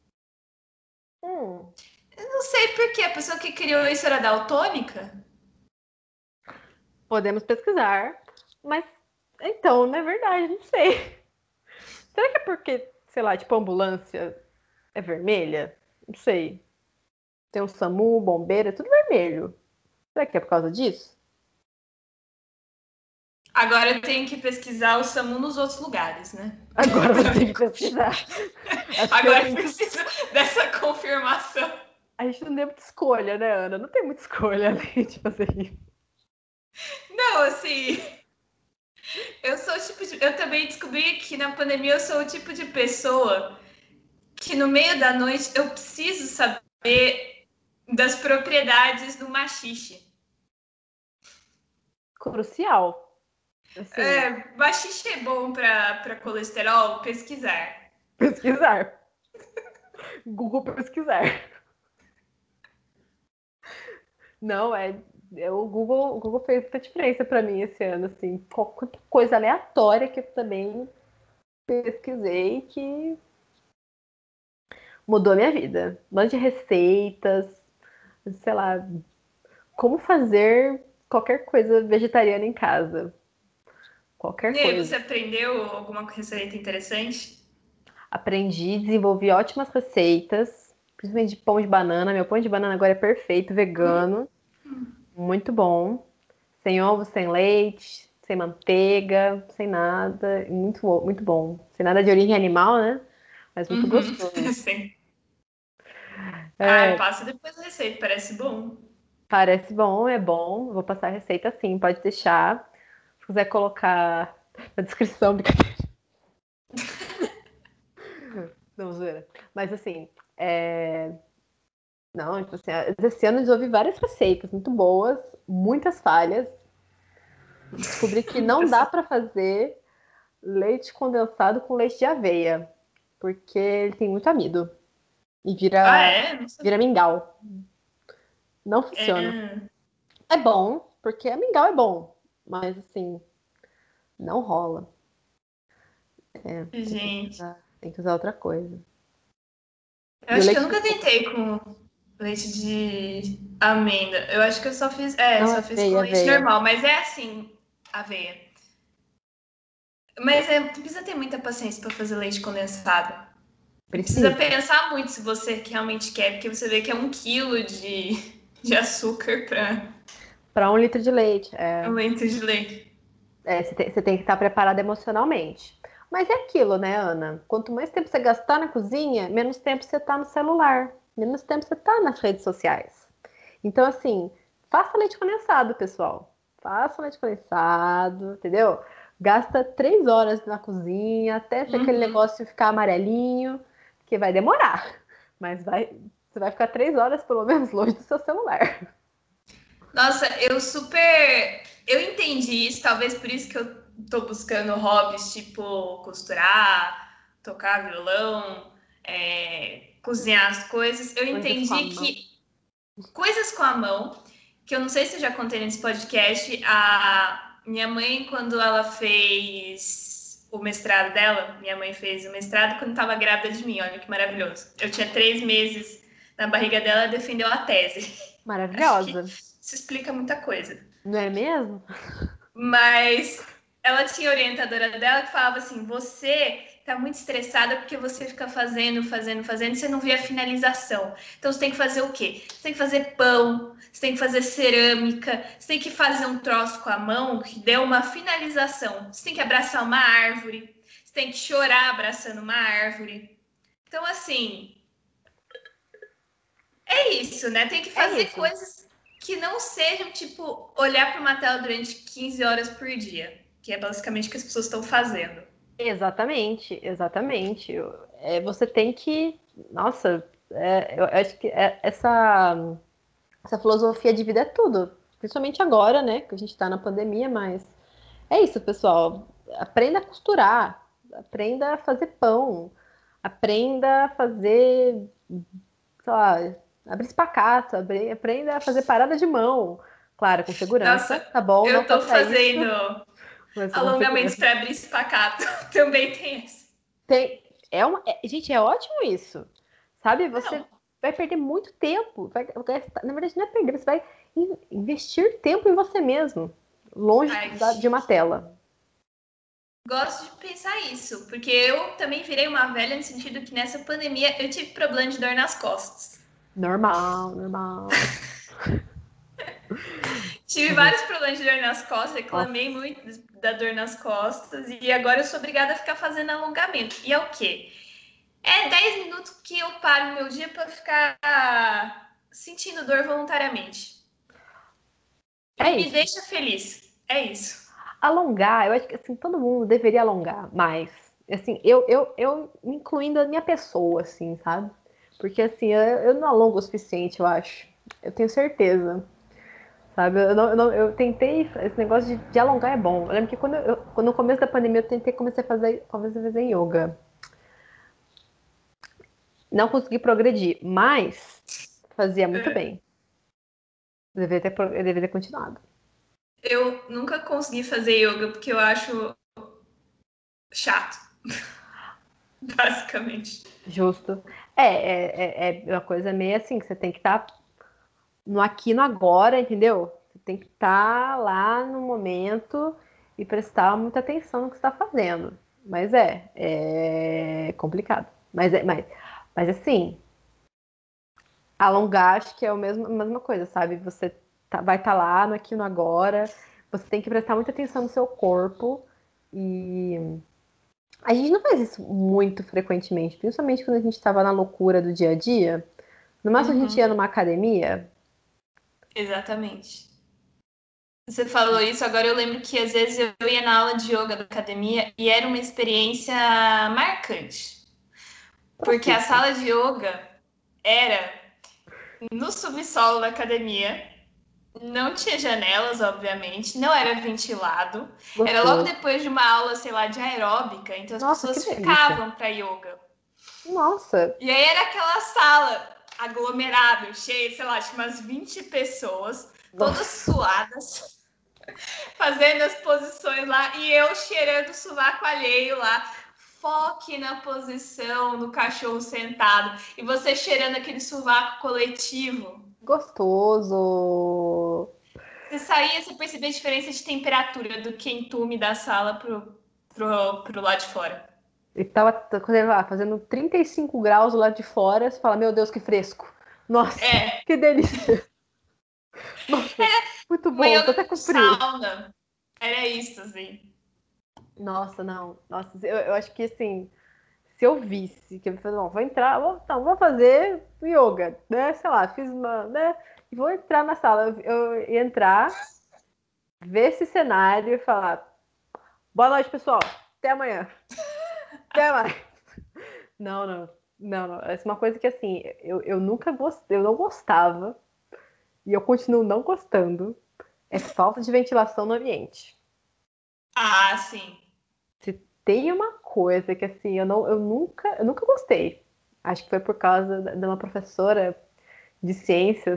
Speaker 2: Hum,
Speaker 1: Eu não sei por que a pessoa que criou isso era daltônica.
Speaker 2: podemos pesquisar, mas então, não é verdade, não sei. Será que é porque, sei lá, tipo, a ambulância é vermelha? Não sei. Tem o SAMU, bombeiro, é tudo vermelho. Será que é por causa disso?
Speaker 1: Agora eu tenho que pesquisar o SAMU nos outros lugares, né?
Speaker 2: Agora você tem que pesquisar. Acho que
Speaker 1: Agora eu preciso dessa confirmação.
Speaker 2: a gente não tem muita escolha, né, Ana? Não tem muita escolha além de fazer isso.
Speaker 1: Não, assim, eu sou o tipo de. Eu também descobri que na pandemia eu sou o tipo de pessoa que no meio da noite eu preciso saber das propriedades do maxixe.
Speaker 2: Crucial. Assim,
Speaker 1: Maxixe é bom para colesterol? Pesquisar.
Speaker 2: pesquisar. Google pesquisar. Não, o Google fez muita diferença para mim esse ano, assim, qualquer coisa aleatória que eu também pesquisei que mudou a minha vida. Um monte de receitas, sei lá, como fazer qualquer coisa vegetariana em casa. Qualquer
Speaker 1: E aí, você
Speaker 2: coisa.
Speaker 1: aprendeu alguma receita interessante?
Speaker 2: Aprendi, desenvolvi ótimas receitas, principalmente de pão de banana. Meu pão de banana agora é perfeito, vegano, muito bom. Sem ovo, sem leite, sem manteiga, sem nada. Muito bom. Sem nada de origem animal, né? Mas muito
Speaker 1: Uhum.
Speaker 2: gostoso.
Speaker 1: Sim.
Speaker 2: É,
Speaker 1: Passa depois a receita, parece bom.
Speaker 2: parece bom, é bom. Vou passar a receita sim, pode deixar. Se quiser colocar na descrição, brincadeira. Não, zoeira. Mas assim, não, tipo assim, esse ano eu desenvolvi várias receitas muito boas, muitas falhas, descobri que não dá para fazer leite condensado com leite de aveia, porque ele tem muito amido e
Speaker 1: Ah,
Speaker 2: vira,
Speaker 1: é? Não
Speaker 2: vira
Speaker 1: sabia.
Speaker 2: mingau. Não funciona.
Speaker 1: É,
Speaker 2: É bom, porque a mingau é bom, mas assim, não rola. É,
Speaker 1: gente.
Speaker 2: tem que usar outra coisa.
Speaker 1: Eu
Speaker 2: E o
Speaker 1: acho que eu
Speaker 2: leite de
Speaker 1: nunca
Speaker 2: coco?
Speaker 1: tentei com leite de amêndoa. Eu acho que eu só fiz,
Speaker 2: Não,
Speaker 1: só fiz com
Speaker 2: aveia,
Speaker 1: leite
Speaker 2: aveia.
Speaker 1: normal, mas é assim, aveia. Mas tu precisa ter muita paciência para fazer leite condensado. E precisa
Speaker 2: Precisa.
Speaker 1: pensar muito se você realmente quer, porque você vê que é 1 quilo de açúcar para
Speaker 2: Para 1 litro de leite.
Speaker 1: um litro de leite.
Speaker 2: Você tem que estar preparado emocionalmente. Mas é aquilo, né, Ana? Quanto mais tempo você gastar na cozinha, menos tempo você tá no celular, menos tempo você tá nas redes sociais. Então, assim, faça leite condensado, pessoal. Faça leite condensado, entendeu? Gasta 3 horas na cozinha até ver aquele
Speaker 1: Uhum.
Speaker 2: negócio ficar amarelinho, que vai demorar. Mas você vai ficar 3 horas pelo menos longe do seu celular.
Speaker 1: Nossa, eu entendi isso, talvez por isso que eu tô buscando hobbies tipo costurar, tocar violão, cozinhar as coisas. Eu
Speaker 2: Coisas com a
Speaker 1: entendi
Speaker 2: mão.
Speaker 1: que coisas com a mão, que eu não sei se eu já contei nesse podcast, a minha mãe, quando ela fez o mestrado dela, minha mãe fez o mestrado quando estava grávida de mim, olha que maravilhoso. Eu tinha 3 meses na barriga dela, defendeu a tese. Acho que
Speaker 2: Maravilhosa,
Speaker 1: isso explica muita coisa.
Speaker 2: não é mesmo?
Speaker 1: Mas ela tinha orientadora dela que falava assim: você tá muito estressada porque você fica fazendo, e você não vê a finalização. Então você tem que fazer o quê? Você tem que fazer pão, você tem que fazer cerâmica, você tem que fazer um troço com a mão que dê uma finalização. Você tem que abraçar uma árvore, você tem que chorar abraçando uma árvore. Então, assim, é isso, né? Tem que
Speaker 2: É
Speaker 1: fazer
Speaker 2: isso.
Speaker 1: coisas que não sejam, tipo, olhar para uma tela durante 15 horas por dia, que é basicamente o que as pessoas estão fazendo.
Speaker 2: Exatamente, exatamente. Você tem que. Nossa, eu acho que essa filosofia de vida é tudo. Principalmente agora, né? Que a gente tá na pandemia, mas é isso, pessoal. Aprenda a costurar, aprenda a fazer pão, aprenda a fazer, sei lá, abrir espacate, aprenda a fazer parada de mão. Claro, com segurança,
Speaker 1: Nossa,
Speaker 2: tá bom? Não
Speaker 1: eu tô
Speaker 2: faça isso,
Speaker 1: fazendo
Speaker 2: mas com
Speaker 1: alongamentos
Speaker 2: segurança.
Speaker 1: para abrir espacato. Também tem esse.
Speaker 2: Tem, gente, é ótimo isso. Sabe? Você
Speaker 1: Não.
Speaker 2: vai perder muito tempo. Na verdade, não é perder, você vai investir tempo em você mesmo, longe
Speaker 1: Ai,
Speaker 2: de uma tela.
Speaker 1: gosto de pensar isso, porque eu também virei uma velha no sentido que nessa pandemia eu tive problema de dor nas costas.
Speaker 2: Normal, normal.
Speaker 1: Tive
Speaker 2: Uhum.
Speaker 1: vários problemas de dor nas costas,
Speaker 2: Nossa,
Speaker 1: reclamei muito da dor nas costas e agora eu sou obrigada a ficar fazendo alongamento. E é o quê? É 10 minutos que eu paro no meu dia para ficar sentindo dor voluntariamente. E
Speaker 2: é
Speaker 1: me
Speaker 2: isso.
Speaker 1: deixa feliz. É isso.
Speaker 2: Alongar, eu acho que assim, todo mundo deveria alongar mais. Assim, eu me incluindo a minha pessoa, assim, sabe? Porque assim, eu não alongo o suficiente, eu acho. Eu tenho certeza. Sabe? Eu tentei, esse negócio de alongar é bom. Eu lembro que quando no começo da pandemia eu tentei comecei a fazer yoga. Não consegui progredir, mas fazia muito bem. Eu deveria ter continuado.
Speaker 1: Eu nunca consegui fazer yoga porque eu acho chato, basicamente.
Speaker 2: Justo. É uma coisa meio assim, que você tem que estar no aqui e no agora, entendeu? Você tem que estar lá no momento e prestar muita atenção no que você está fazendo. Mas é complicado. Mas assim, alongar, acho que é a mesma coisa, sabe? Você vai estar lá no aqui e no agora. Você tem que prestar muita atenção no seu corpo. E a gente não faz isso muito frequentemente, principalmente quando a gente estava na loucura do dia a dia. No máximo a gente ia
Speaker 1: Uhum,
Speaker 2: numa academia.
Speaker 1: exatamente. Você falou isso, agora eu lembro que às vezes eu ia na aula de yoga da academia e era uma experiência marcante. Porque a
Speaker 2: Profissa.
Speaker 1: sala de yoga era no subsolo da academia. Não tinha janelas, obviamente, não era ventilado. Era logo
Speaker 2: Gostoso.
Speaker 1: depois de uma aula, sei lá, de aeróbica, então as
Speaker 2: Nossa, que
Speaker 1: pessoas
Speaker 2: delícia.
Speaker 1: ficavam para yoga.
Speaker 2: Nossa.
Speaker 1: E aí era aquela sala aglomerada, cheia, sei lá, tinha umas 20 pessoas, todas
Speaker 2: Nossa.
Speaker 1: suadas, fazendo as posições lá, e eu cheirando o sovaco alheio lá. Foque na posição do cachorro sentado. E você cheirando aquele sovaco coletivo.
Speaker 2: Gostoso.
Speaker 1: Você saía, você percebia a diferença de temperatura do quentume da sala pro lado de fora.
Speaker 2: E tava fazendo 35 graus do lado de fora. Você fala, meu Deus, que fresco. Nossa,
Speaker 1: É,
Speaker 2: que delícia. Nossa, muito
Speaker 1: uma
Speaker 2: bom. Tô
Speaker 1: yoga
Speaker 2: até
Speaker 1: com
Speaker 2: com frio.
Speaker 1: sauna. Era isso, assim.
Speaker 2: Nossa, não. Nossa, eu acho que assim, se eu visse que eu falei, não, vou entrar, vou fazer yoga, né? Sei lá, fiz uma, né? E vou entrar na sala. Eu ia entrar, ver esse cenário e falar, boa noite, pessoal. Até amanhã. Até mais. Não, não. Não, não. Essa é uma coisa que assim, eu nunca gostei, eu não gostava, e eu continuo não gostando, é falta de ventilação no ambiente.
Speaker 1: Ah, sim.
Speaker 2: Se tem uma coisa que assim, eu nunca gostei. Acho que foi por causa de uma professora de ciências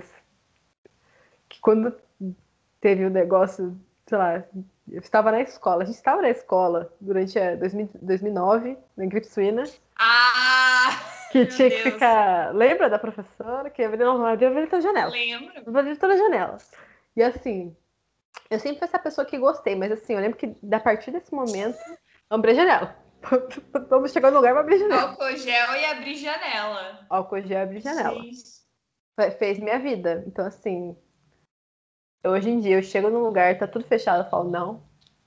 Speaker 2: que quando teve o negócio, sei lá, eu estava na escola, a gente estava na escola durante 2009, na gripe suína,
Speaker 1: Ah,
Speaker 2: que
Speaker 1: meu
Speaker 2: tinha que
Speaker 1: Deus.
Speaker 2: ficar. Lembra da professora que abria toda a janela?
Speaker 1: Lembro.
Speaker 2: Abria toda a janela. E assim, eu sempre fui essa pessoa que gostei, mas assim, eu lembro que a partir desse momento, eu abri a janela. Vamos chegar no lugar para abrir a janela.
Speaker 1: Álcool gel e abrir janela.
Speaker 2: Álcool gel, abrir janela.
Speaker 1: Gente.
Speaker 2: Fez minha vida. Então, assim, hoje em dia eu chego num lugar, tá tudo fechado, eu falo, não,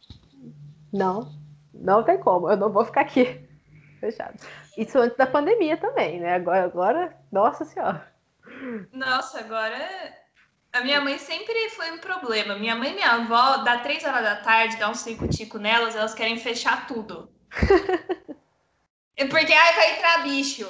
Speaker 2: não, não tem como, eu não vou ficar aqui. Fechado. Isso antes da pandemia também, né? Nossa senhora.
Speaker 1: Nossa, agora. A minha mãe sempre foi um problema. Minha mãe e minha avó, dá 3 horas da tarde, dá um circo-tico nelas, elas querem fechar tudo. Porque ai, vai entrar bicho.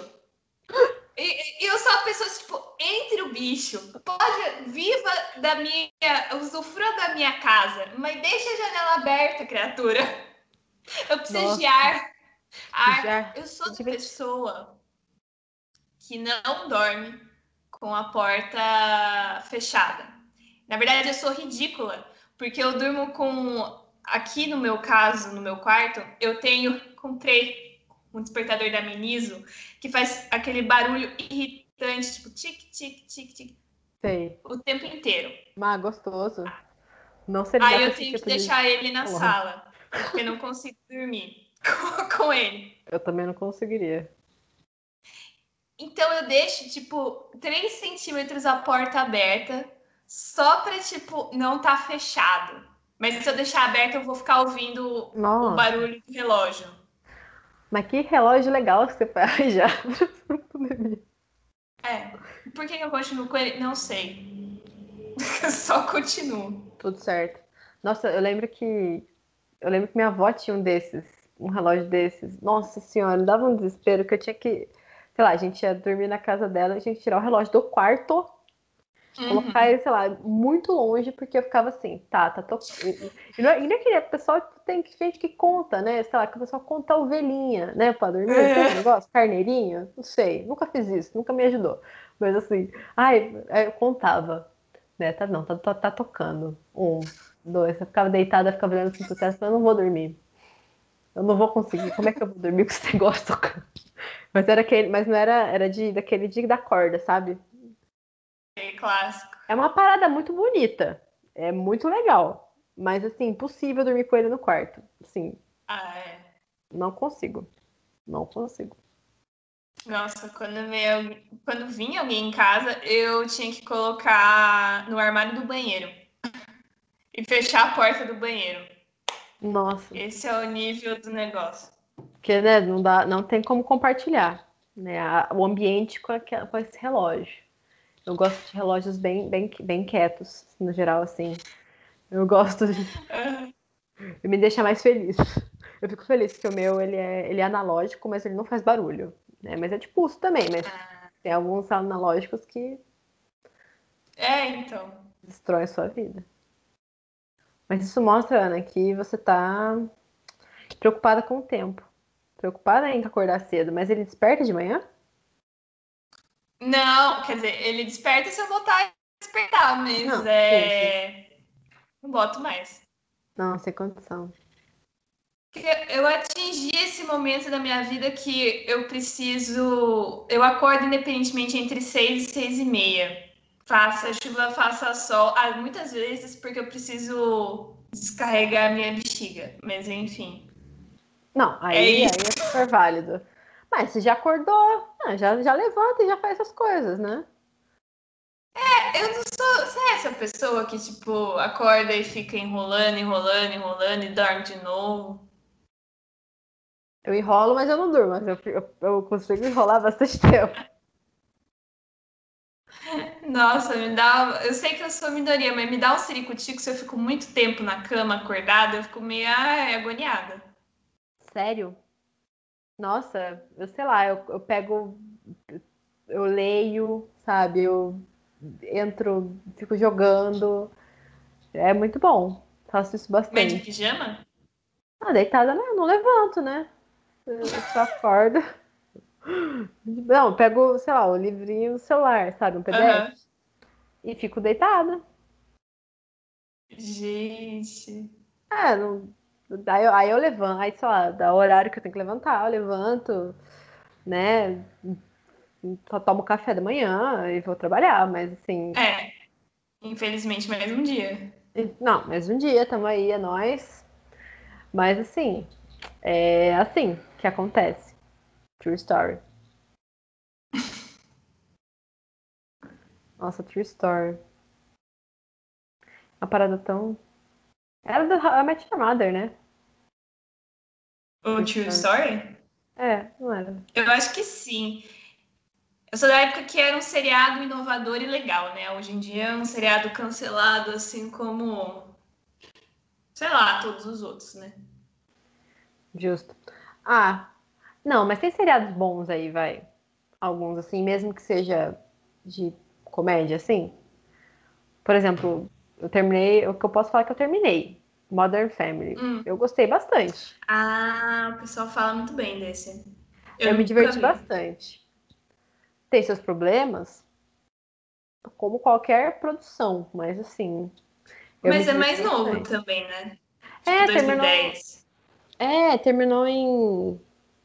Speaker 1: E eu sou a pessoa, tipo, entre o bicho. Pode, viva da minha. Usufrua da minha casa, mas deixa a janela aberta, criatura. Eu preciso de
Speaker 2: Nossa,
Speaker 1: ar. Ar.
Speaker 2: já
Speaker 1: Eu sou
Speaker 2: de
Speaker 1: essa
Speaker 2: 20.
Speaker 1: pessoa que não dorme com a porta fechada. Na verdade, eu sou ridícula, porque eu durmo com. Aqui no meu caso, no meu quarto, eu tenho. Comprei um despertador da Miniso que faz aquele barulho irritante, tipo tic, tic, tic, tic,
Speaker 2: Sei.
Speaker 1: o tempo inteiro.
Speaker 2: Mas gostoso. Não seria
Speaker 1: Aí
Speaker 2: dado
Speaker 1: eu
Speaker 2: esse
Speaker 1: tenho que
Speaker 2: tipo de
Speaker 1: deixar ele na
Speaker 2: relógio.
Speaker 1: sala, porque eu não consigo dormir com ele.
Speaker 2: Eu também não conseguiria.
Speaker 1: Então eu deixo, tipo, 3 centímetros a porta aberta, só pra, tipo, não tá fechado. Mas se eu deixar aberto, eu vou ficar ouvindo o
Speaker 2: Nossa,
Speaker 1: barulho do relógio.
Speaker 2: mas que relógio legal que você faz já.
Speaker 1: É. Por que eu continuo com ele? Não sei. Só continuo.
Speaker 2: Tudo certo. Nossa, eu lembro que minha avó tinha um desses, um relógio desses. Nossa senhora, dava um desespero que eu tinha que, sei lá, a gente ia dormir na casa dela, a gente ia tirar o relógio do quarto, colocar
Speaker 1: Uhum.
Speaker 2: ele, sei lá, muito longe, porque eu ficava assim, tá tocando. E não é que o pessoal tem gente que conta, né? Sei lá, que o pessoal conta ovelhinha, né, pra dormir. Não tem esse negócio? Carneirinho? Não sei, nunca fiz isso, nunca me ajudou. Mas assim, eu contava, né? Tá, não, tá tocando. Um, dois, eu ficava deitada, ficava olhando assim pro teto, eu não vou dormir. Eu não vou conseguir. Como é que eu vou dormir com esse negócio tocando? Mas não era, daquele de da corda, sabe?
Speaker 1: É clássico.
Speaker 2: É uma parada muito bonita. É muito legal. Mas, assim, impossível dormir com ele no quarto. Assim,
Speaker 1: Ah, é.
Speaker 2: não consigo. Não consigo.
Speaker 1: Nossa, quando vinha alguém em casa, eu tinha que colocar no armário do banheiro e fechar a porta do banheiro.
Speaker 2: Nossa.
Speaker 1: Esse é o nível do negócio.
Speaker 2: Porque, né, não dá, não tem como compartilhar, né, o ambiente com esse relógio. Eu gosto de relógios bem quietos, no geral, assim. Eu gosto de. Me deixa mais feliz. Eu fico feliz que o meu ele é analógico, mas ele não faz barulho. Né? Mas é de pulso também, mas tem alguns analógicos que
Speaker 1: É, então.
Speaker 2: destrói a sua vida. Mas isso mostra, Ana, que você tá preocupada com o tempo. Preocupada em acordar cedo, mas ele desperta de manhã?
Speaker 1: Não, quer dizer, ele desperta se eu voltar a despertar, mas
Speaker 2: Não, sim, sim.
Speaker 1: não boto mais.
Speaker 2: Não, sem condição.
Speaker 1: Porque eu atingi esse momento da minha vida que eu preciso. Eu acordo independentemente entre 6 e 6 e meia. Faça chuva, faça sol. Ah, muitas vezes porque eu preciso descarregar a minha bexiga. Mas enfim.
Speaker 2: Não,
Speaker 1: É
Speaker 2: aí
Speaker 1: isso.
Speaker 2: é super válido. Mas você já acordou, já levanta e já faz essas coisas, né?
Speaker 1: Eu não sou. Você é essa pessoa que, tipo, acorda e fica enrolando, enrolando, enrolando e dorme de novo?
Speaker 2: Eu enrolo, mas eu não durmo. Mas eu consigo enrolar bastante tempo.
Speaker 1: Nossa, me dá. Eu sei que eu sou minoria, mas me dá um ciricutico se eu fico muito tempo na cama acordada, eu fico meio agoniada.
Speaker 2: Sério? Nossa, eu sei lá, eu pego, eu leio, sabe? Eu entro, fico jogando. É muito bom. Faço isso
Speaker 1: Mas de
Speaker 2: bastante.
Speaker 1: pijama?
Speaker 2: Ah, deitada não levanto, né? Eu só acordo. Não, eu pego, sei lá, o livrinho no celular, sabe? Um PDF.
Speaker 1: Aham.
Speaker 2: E fico deitada.
Speaker 1: Gente.
Speaker 2: É, não, aí eu levanto, aí sei lá, dá o horário que eu tenho que levantar, eu levanto, né? Só tomo café da manhã e vou trabalhar, mas assim,
Speaker 1: É, infelizmente, mais um dia.
Speaker 2: não, mais um dia, tamo aí, é nóis. Mas assim, é assim que acontece. True story. Nossa, true story. Uma parada tão. Era da How I Met Your Mother, né?
Speaker 1: O
Speaker 2: True
Speaker 1: True
Speaker 2: story.
Speaker 1: Story?
Speaker 2: É, não era.
Speaker 1: Eu acho que sim. Eu sou da época que era um seriado inovador e legal, né? Hoje em dia é um seriado cancelado, assim como, sei lá, todos os outros, né?
Speaker 2: Justo. Ah, não, mas tem seriados bons aí, vai. Alguns, assim, mesmo que seja de comédia, assim. Por exemplo, eu terminei. O que eu posso falar é que eu terminei. Modern Family.
Speaker 1: Hum.
Speaker 2: Eu gostei bastante.
Speaker 1: Ah, o pessoal fala muito bem desse. Eu
Speaker 2: Eu me
Speaker 1: nunca
Speaker 2: diverti
Speaker 1: vi.
Speaker 2: bastante. Tem seus problemas, como qualquer produção, mas assim, eu me
Speaker 1: Mas é
Speaker 2: diverti
Speaker 1: mais novo
Speaker 2: bastante.
Speaker 1: também, né? Tipo
Speaker 2: É, terminou.
Speaker 1: 2010.
Speaker 2: Terminou em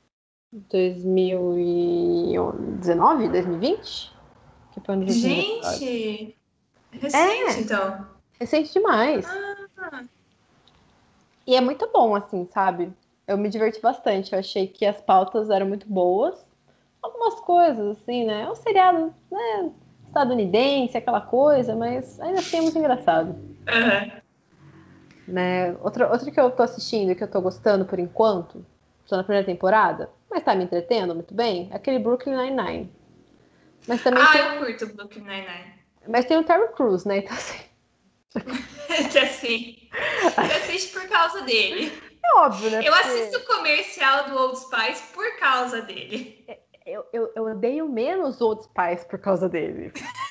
Speaker 2: 2019, 2020? Que foi um dos últimos episódios.
Speaker 1: Gente, recente
Speaker 2: É,
Speaker 1: então.
Speaker 2: recente demais.
Speaker 1: Ah,
Speaker 2: E é muito bom, assim, sabe? Eu me diverti bastante. Eu achei que as pautas eram muito boas. Algumas coisas, assim, né? É um seriado, né? Estadunidense, aquela coisa, mas ainda assim é muito engraçado.
Speaker 1: aham.
Speaker 2: Né? Outra que eu tô assistindo, que eu tô gostando por enquanto, tô na primeira temporada, mas tá me entretendo muito bem, é aquele Brooklyn Nine-Nine. Mas também
Speaker 1: Ah,
Speaker 2: tem,
Speaker 1: eu curto o Brooklyn Nine-Nine.
Speaker 2: mas tem o Terry Crews, né? Então, assim,
Speaker 1: Que assim, você assiste por causa dele.
Speaker 2: é óbvio, né?
Speaker 1: Eu assisto
Speaker 2: Porque
Speaker 1: o comercial do Old Spice por causa dele.
Speaker 2: eu odeio menos outros pais por causa dele.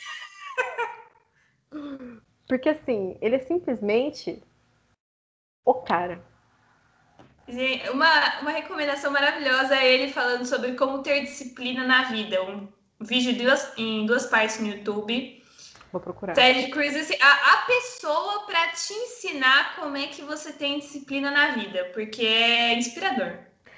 Speaker 2: Porque, assim, ele é simplesmente o cara.
Speaker 1: Gente, uma recomendação maravilhosa é ele falando sobre como ter disciplina na vida. Um vídeo em duas partes no YouTube.
Speaker 2: Vou procurar.
Speaker 1: Ted Cruz, assim, a pessoa para te ensinar como é que você tem disciplina na vida, porque é inspirador.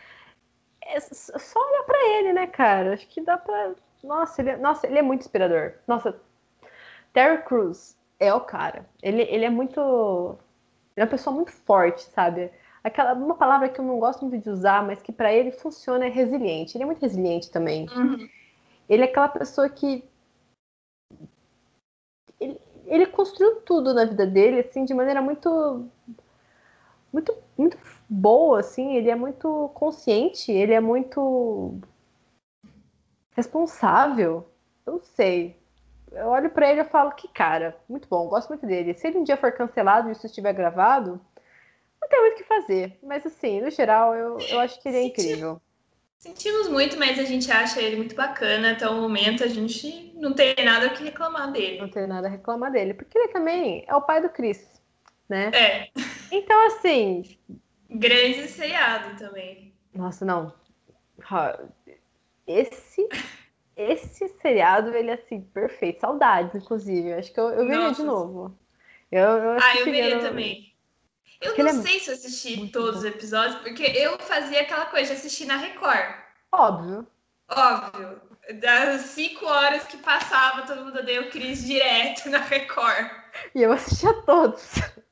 Speaker 2: Só olhar pra ele, né, cara? Acho que dá pra. Nossa, ele é muito inspirador. Nossa, Terry Crews é o cara. Ele é muito. Ele é uma pessoa muito forte, sabe? Uma palavra que eu não gosto muito de usar, mas que pra ele funciona é resiliente. Ele é muito resiliente também.
Speaker 1: Uhum.
Speaker 2: Ele é aquela pessoa que. Ele construiu tudo na vida dele, assim, de maneira muito boa, assim. Ele é muito consciente, ele é muito responsável. Eu não sei. Eu olho pra ele e falo, que cara, muito bom, gosto muito dele. Se ele um dia for cancelado e isso estiver gravado, não tem muito o que fazer. Mas assim, no geral, eu acho que ele é
Speaker 1: Senti-
Speaker 2: incrível.
Speaker 1: Sentimos muito, mas a gente acha ele muito bacana. Até o momento a gente não tem nada o que reclamar
Speaker 2: Não
Speaker 1: dele.
Speaker 2: tem nada a reclamar dele. Porque ele também é o pai do Chris, né?
Speaker 1: É,
Speaker 2: Então, assim...
Speaker 1: grande seriado também.
Speaker 2: Nossa, não. Esse, esse seriado, ele é, assim, perfeito. Saudades, inclusive. Acho que eu veria de
Speaker 1: Nossa.
Speaker 2: novo. Eu
Speaker 1: Eu
Speaker 2: assistiria
Speaker 1: veria
Speaker 2: novamente.
Speaker 1: também. Eu
Speaker 2: Porque
Speaker 1: não
Speaker 2: ele é
Speaker 1: sei se eu assisti
Speaker 2: muito
Speaker 1: todos os
Speaker 2: bom.
Speaker 1: episódios, porque eu fazia aquela coisa de assistir na Record.
Speaker 2: Óbvio.
Speaker 1: Óbvio. Das 5 horas que passava, todo mundo odeia o Chris direto na Record.
Speaker 2: E eu assistia todos.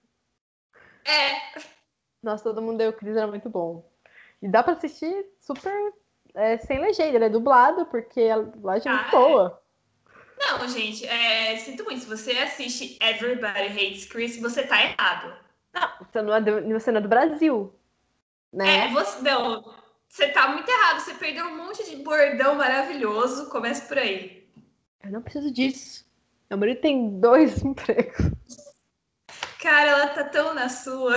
Speaker 1: É,
Speaker 2: Nossa, todo mundo deu Cris, era muito bom. E dá pra assistir super sem legenda, ele é dublado, porque a dublagem é muito
Speaker 1: é.
Speaker 2: boa.
Speaker 1: Não, gente, sinto muito. Se você assiste Everybody Hates Chris, você tá errado.
Speaker 2: Você não é do Brasil, né?
Speaker 1: Você tá muito errado. Você perdeu um monte de bordão maravilhoso. Começa por aí.
Speaker 2: Eu não preciso disso. Meu marido tem 2 empregos.
Speaker 1: Cara, ela tá tão na sua.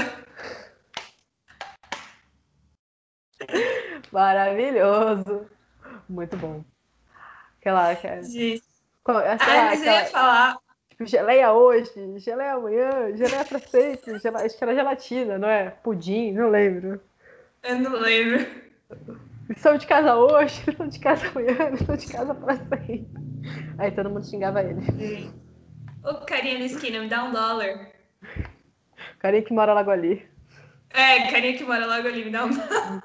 Speaker 2: Maravilhoso. Muito bom. Aquela,
Speaker 1: Gente.
Speaker 2: sei lá,
Speaker 1: Mas eu ia falar.
Speaker 2: tipo, geleia hoje, geleia amanhã, geleia pra sempre. Acho que era gelatina, não é? Pudim, não lembro.
Speaker 1: Eu não lembro.
Speaker 2: Lição de casa hoje, lição de casa amanhã, lição de casa pra sempre. Aí todo mundo xingava ele.
Speaker 1: Ô, carinha da esquina, me dá $1.
Speaker 2: O carinha que mora logo ali.
Speaker 1: Carinha que mora logo ali, me dá $1.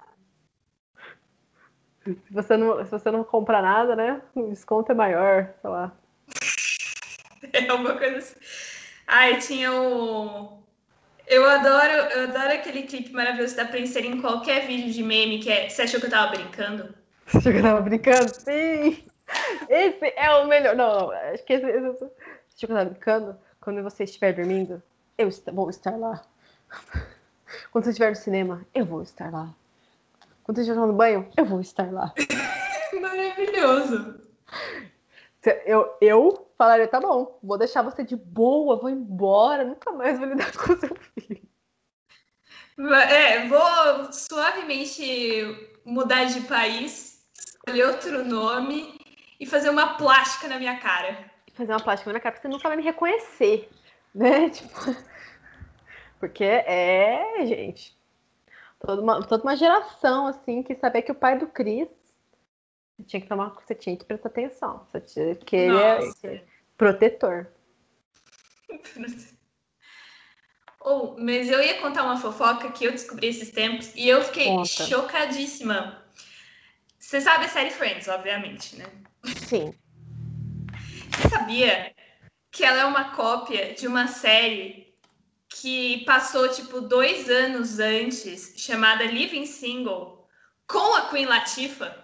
Speaker 2: Se você não compra nada, né? O desconto é maior, sei lá.
Speaker 1: É alguma coisa assim. Ai, tinha o. Eu adoro aquele clipe maravilhoso da Princeira em qualquer vídeo de meme que é. Você achou que eu tava brincando?
Speaker 2: Você achou que eu tava brincando? Sim! Esse é o melhor. Não, acho que esse. Você achou que eu tava brincando? Quando você estiver dormindo, eu vou estar lá. Quando você estiver no cinema, eu vou estar lá. Quando você estiver tomando banho, eu vou estar lá.
Speaker 1: Maravilhoso.
Speaker 2: Eu falaria, tá bom, vou deixar você de boa, vou embora, nunca mais vou lidar com o seu filho.
Speaker 1: Vou suavemente mudar de país, escolher outro nome e fazer uma plástica na minha cara.
Speaker 2: Fazer uma plástica na minha cara, porque você nunca vai me reconhecer, né? Tipo, porque gente, toda uma geração, assim, que sabia que o pai do Chris você tinha que prestar atenção. Que ele
Speaker 1: Nossa.
Speaker 2: é protetor.
Speaker 1: Mas eu ia contar uma fofoca que eu descobri esses tempos e eu fiquei
Speaker 2: Conta.
Speaker 1: chocadíssima. Você sabe a série Friends, obviamente, né?
Speaker 2: Sim.
Speaker 1: Você sabia que ela é uma cópia de uma série que passou, tipo, 2 anos antes, chamada Living Single, com a Queen Latifah?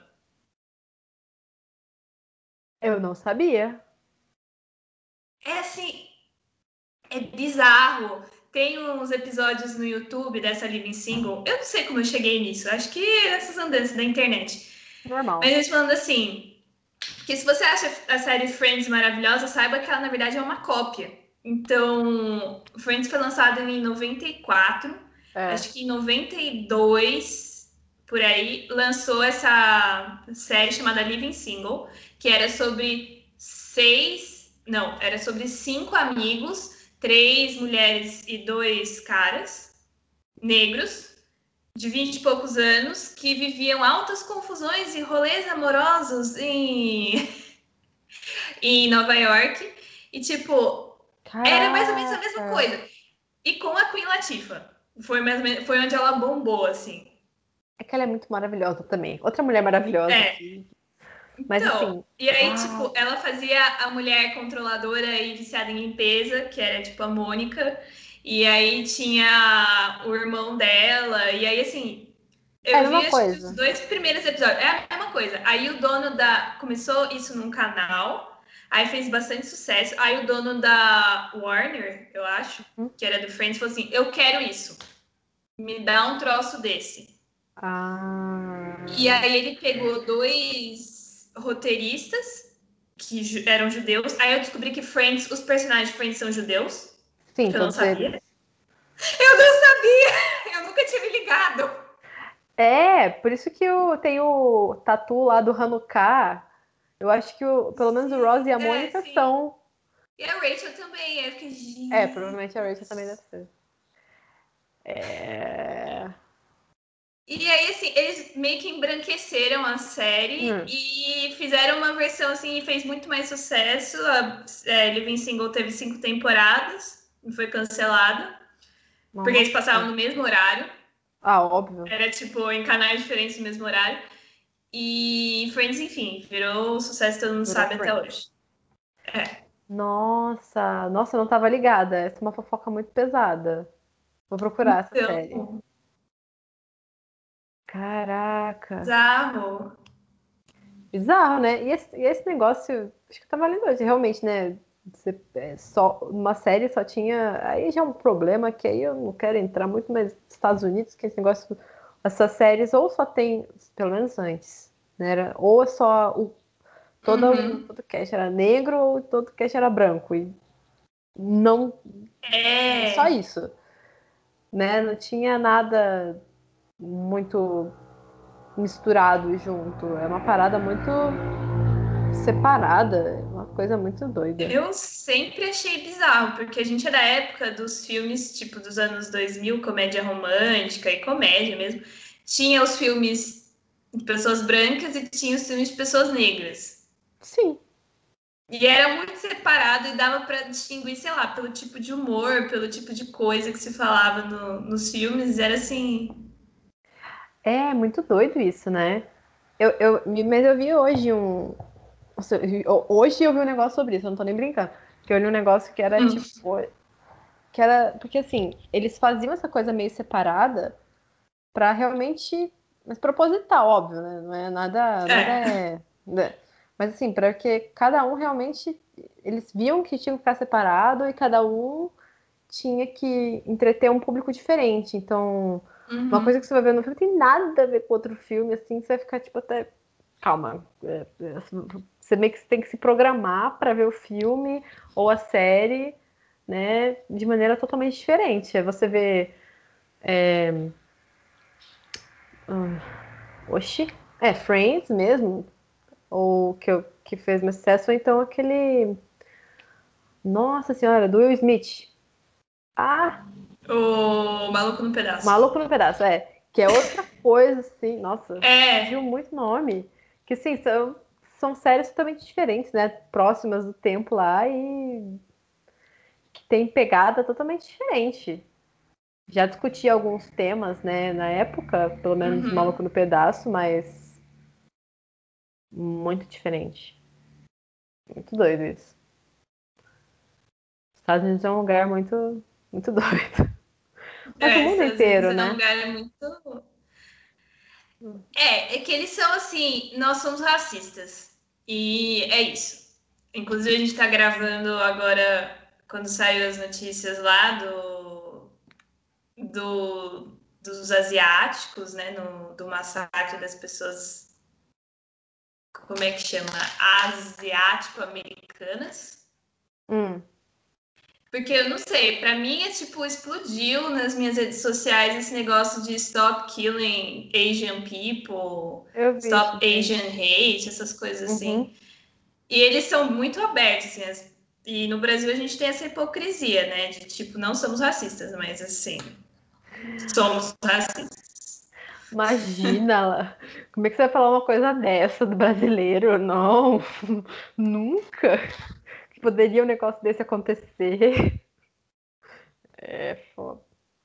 Speaker 2: Eu não sabia.
Speaker 1: É assim, é bizarro. Tem uns episódios no YouTube dessa Living Single. Eu não sei como eu cheguei nisso. Acho que nessas andanças da internet. Mas
Speaker 2: Normal.
Speaker 1: eles falando assim, que se você acha a série Friends maravilhosa, saiba que ela, na verdade, é uma cópia. Então, Friends foi lançado em 94.
Speaker 2: É.
Speaker 1: Acho que em 92, por aí, lançou essa série chamada Living Single, que era sobre era sobre 5 amigos, 3 mulheres e 2 caras negros de 20 e poucos anos que viviam altas confusões e rolês amorosos em Nova York. E, tipo, era mais ou menos a mesma
Speaker 2: Caraca.
Speaker 1: coisa. E com a Queen Latifah. Foi onde ela bombou, assim.
Speaker 2: É que ela é muito maravilhosa também. Outra mulher maravilhosa.
Speaker 1: É.
Speaker 2: Mas
Speaker 1: Então,
Speaker 2: assim.
Speaker 1: e aí, tipo, ela fazia a mulher controladora e viciada em limpeza, que era, tipo, a Mônica. E aí tinha o irmão dela. E aí, assim,
Speaker 2: É a
Speaker 1: eu vi
Speaker 2: mesma
Speaker 1: acho que os
Speaker 2: coisa.
Speaker 1: 2 primeiros episódios. É a mesma coisa. Aí o dono da. Começou isso num canal. Aí fez bastante sucesso. Aí o dono da Warner, eu acho, que era do Friends, falou assim: Eu quero isso. Me dá um troço desse.
Speaker 2: Ah.
Speaker 1: E aí ele pegou 2 roteiristas que eram judeus. Aí eu descobri que Friends, os personagens de Friends são judeus.
Speaker 2: Sim,
Speaker 1: Que eu não
Speaker 2: todos
Speaker 1: sabia.
Speaker 2: eles.
Speaker 1: Eu não sabia! Eu nunca tinha me ligado.
Speaker 2: Por isso que tem o tatu lá do Hanukkah, Eu acho que pelo menos o Ross e a Mônica
Speaker 1: sim.
Speaker 2: são...
Speaker 1: E a Rachel também, eu fiquei, gente...
Speaker 2: provavelmente a Rachel também deve ser.
Speaker 1: E aí, assim, eles meio que embranqueceram a série e fizeram uma versão, assim, e fez muito mais sucesso. Living Single teve 5 temporadas e foi cancelada, porque eles passavam no mesmo horário.
Speaker 2: Ah, óbvio.
Speaker 1: Era, tipo, em canais diferentes no mesmo horário. E Friends, enfim, virou sucesso, todo mundo sabe até hoje.
Speaker 2: Nossa, eu não tava ligada. Essa é uma fofoca muito pesada. Vou procurar essa série. Caraca.
Speaker 1: Bizarro.
Speaker 2: Bizarro, né? E esse negócio, acho que tá valendo hoje, realmente, né? Só, uma série só tinha. Aí já é um problema que aí eu não quero entrar muito, mas Estados Unidos, que esse negócio, essas séries ou só tem, pelo menos antes, né? Ou é só todo cast era negro ou todo cast era branco. E não. É só isso. Né? Não tinha nada muito misturado junto. É uma parada muito separada, é uma coisa muito doida.
Speaker 1: Eu sempre achei bizarro, porque a gente é da época dos filmes, tipo, dos anos 2000, comédia romântica e comédia mesmo. Tinha os filmes de pessoas brancas e tinha os filmes de pessoas negras.
Speaker 2: Sim.
Speaker 1: E era muito separado e dava para distinguir, sei lá, pelo tipo de humor, pelo tipo de coisa que se falava nos filmes. Era assim.
Speaker 2: É muito doido isso, né? Mas eu vi hoje Hoje eu vi um negócio sobre isso, eu não tô nem brincando. Que eu li um negócio que era tipo. Que era. Porque assim, eles faziam essa coisa meio separada pra realmente. Mas proposital, óbvio, né? Não é nada. Nada é. Né? Mas assim, para que cada um realmente. Eles viam que tinha que ficar separado e cada um tinha que entreter um público diferente. Então, uma coisa que você vai ver no filme tem nada a ver com outro filme, assim, você vai ficar tipo até. Calma. Você meio que tem que se programar para ver o filme ou a série, né, de maneira totalmente diferente. Aí você vê. Oxi, Friends mesmo, ou que fez mais sucesso, ou então aquele. Nossa senhora, do Will Smith. Ah,
Speaker 1: O Maluco no Pedaço.
Speaker 2: Maluco no Pedaço, que é outra coisa, assim, nossa, fugiu
Speaker 1: É.
Speaker 2: muito nome. Que, sim, são séries totalmente diferentes, né? Próximas do tempo lá e que tem pegada totalmente diferente. Já discuti alguns temas, né, na época, pelo menos Maluco no Pedaço, mas muito diferente. Muito doido isso. Os Estados Unidos é um lugar muito, muito doido. Mas o mundo
Speaker 1: Estados Unidos
Speaker 2: inteiro,
Speaker 1: é um
Speaker 2: né?
Speaker 1: lugar muito. É que eles são assim, nós somos racistas. E é isso. Inclusive, a gente está gravando agora, quando saiu as notícias lá dos asiáticos, né? Do massacre das pessoas, como é que chama? Asiático-americanas.
Speaker 2: Hum,
Speaker 1: Porque eu não sei, pra mim é tipo, explodiu nas minhas redes sociais esse negócio de stop killing Asian people,
Speaker 2: eu vi isso
Speaker 1: stop
Speaker 2: daí.
Speaker 1: Asian hate, essas coisas
Speaker 2: Uhum.
Speaker 1: assim. E eles são muito abertos, assim, e no Brasil a gente tem essa hipocrisia, né? De tipo, não somos racistas, mas assim, somos racistas.
Speaker 2: Imagina, como é que você vai falar uma coisa dessa do brasileiro? Não, nunca que poderia um negócio desse acontecer. É foda.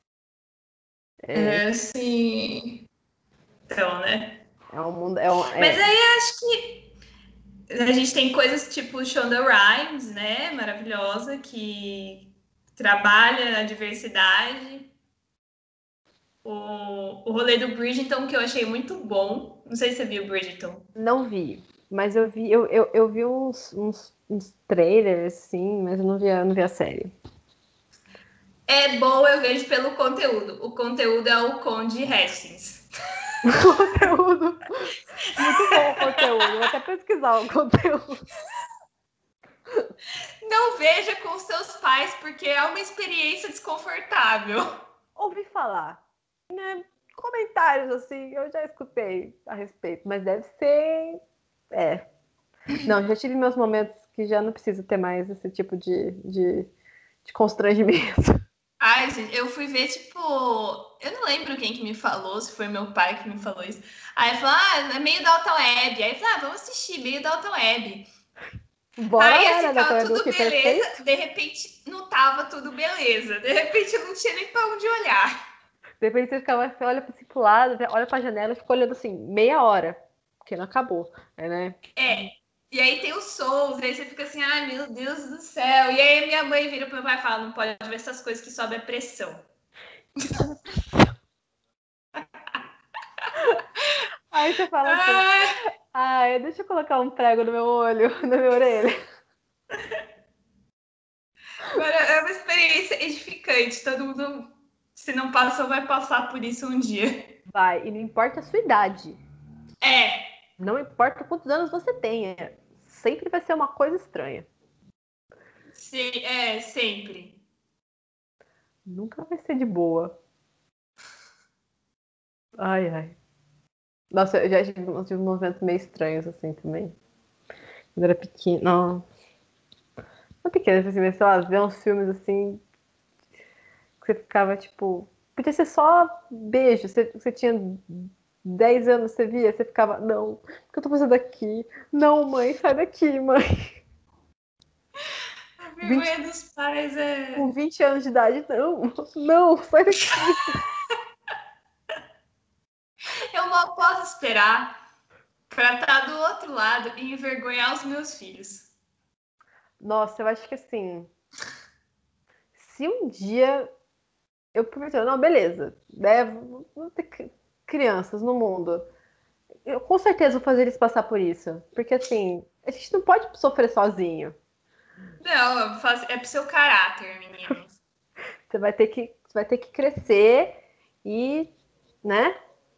Speaker 2: É,
Speaker 1: É assim. Então, né?
Speaker 2: é um mundo.
Speaker 1: Mas aí acho que a gente tem coisas tipo Shonda Rhimes, né? Maravilhosa, que trabalha a diversidade. O rolê do Bridgerton, que eu achei muito bom. Não sei se você viu Bridgerton.
Speaker 2: Não vi, mas eu vi uns trailers, sim, mas eu não vi a série.
Speaker 1: É bom, eu vejo pelo conteúdo. O conteúdo é o Conde Hastings.
Speaker 2: Conteúdo. Muito bom o conteúdo. Vou até pesquisar o conteúdo.
Speaker 1: Não veja com seus pais, porque é uma experiência desconfortável.
Speaker 2: Ouvi falar, né? Comentários assim, eu já escutei a respeito, mas deve ser. É. Não, já tive meus momentos que já não preciso ter mais esse tipo de constrangimento.
Speaker 1: Ai, gente, eu fui ver, tipo, eu não lembro quem que me falou, se foi meu pai que me falou isso. Aí falou, é meio da alta web. Aí eu falei, vamos assistir, meio da alta web.
Speaker 2: Bora
Speaker 1: Aí
Speaker 2: lá,
Speaker 1: assim,
Speaker 2: né, Data
Speaker 1: tava
Speaker 2: Web, o
Speaker 1: tudo
Speaker 2: que?
Speaker 1: beleza,
Speaker 2: Perfeito?
Speaker 1: de repente não tava tudo beleza. De repente eu não tinha nem pra onde olhar.
Speaker 2: De repente você ficava, você olha assim pro lado, olha pra janela e fica olhando assim, meia hora, porque não acabou, né?
Speaker 1: É. E aí tem os sons, aí você fica assim, ai meu Deus do céu. E aí minha mãe vira pro meu pai e fala, não pode ver essas coisas que sobe a pressão.
Speaker 2: Aí você fala assim,
Speaker 1: Ah,
Speaker 2: ai, deixa eu colocar um prego no meu olho, na minha orelha.
Speaker 1: agora é uma experiência edificante. Todo mundo, se não passou, vai passar por isso um dia.
Speaker 2: Vai, e não importa a sua idade,
Speaker 1: É,
Speaker 2: não importa quantos anos você tenha, sempre vai ser uma coisa estranha.
Speaker 1: sempre.
Speaker 2: Nunca vai ser de boa. Ai, ai. Nossa, eu já tive uns momentos meio estranhos assim também. Quando eu era pequena. Não, não pequena, assim, mas sei lá, ver uns filmes assim que você ficava tipo. Podia ser só beijo. Você tinha 10 anos, você via, você ficava, não, o que eu tô fazendo aqui? Não, mãe, sai daqui, mãe.
Speaker 1: A
Speaker 2: 20
Speaker 1: vergonha dos pais é.
Speaker 2: com 20 anos de idade, não, não, sai daqui.
Speaker 1: Eu mal posso esperar para estar do outro lado e envergonhar os meus filhos.
Speaker 2: Nossa, eu acho que assim, se um dia eu pensei, não, beleza, né, vamos ter crianças no mundo. Eu com certeza vou fazer eles passar por isso. Porque assim, a gente não pode sofrer sozinho.
Speaker 1: Não, é pro seu caráter, meninos.
Speaker 2: Você vai ter que crescer e, né,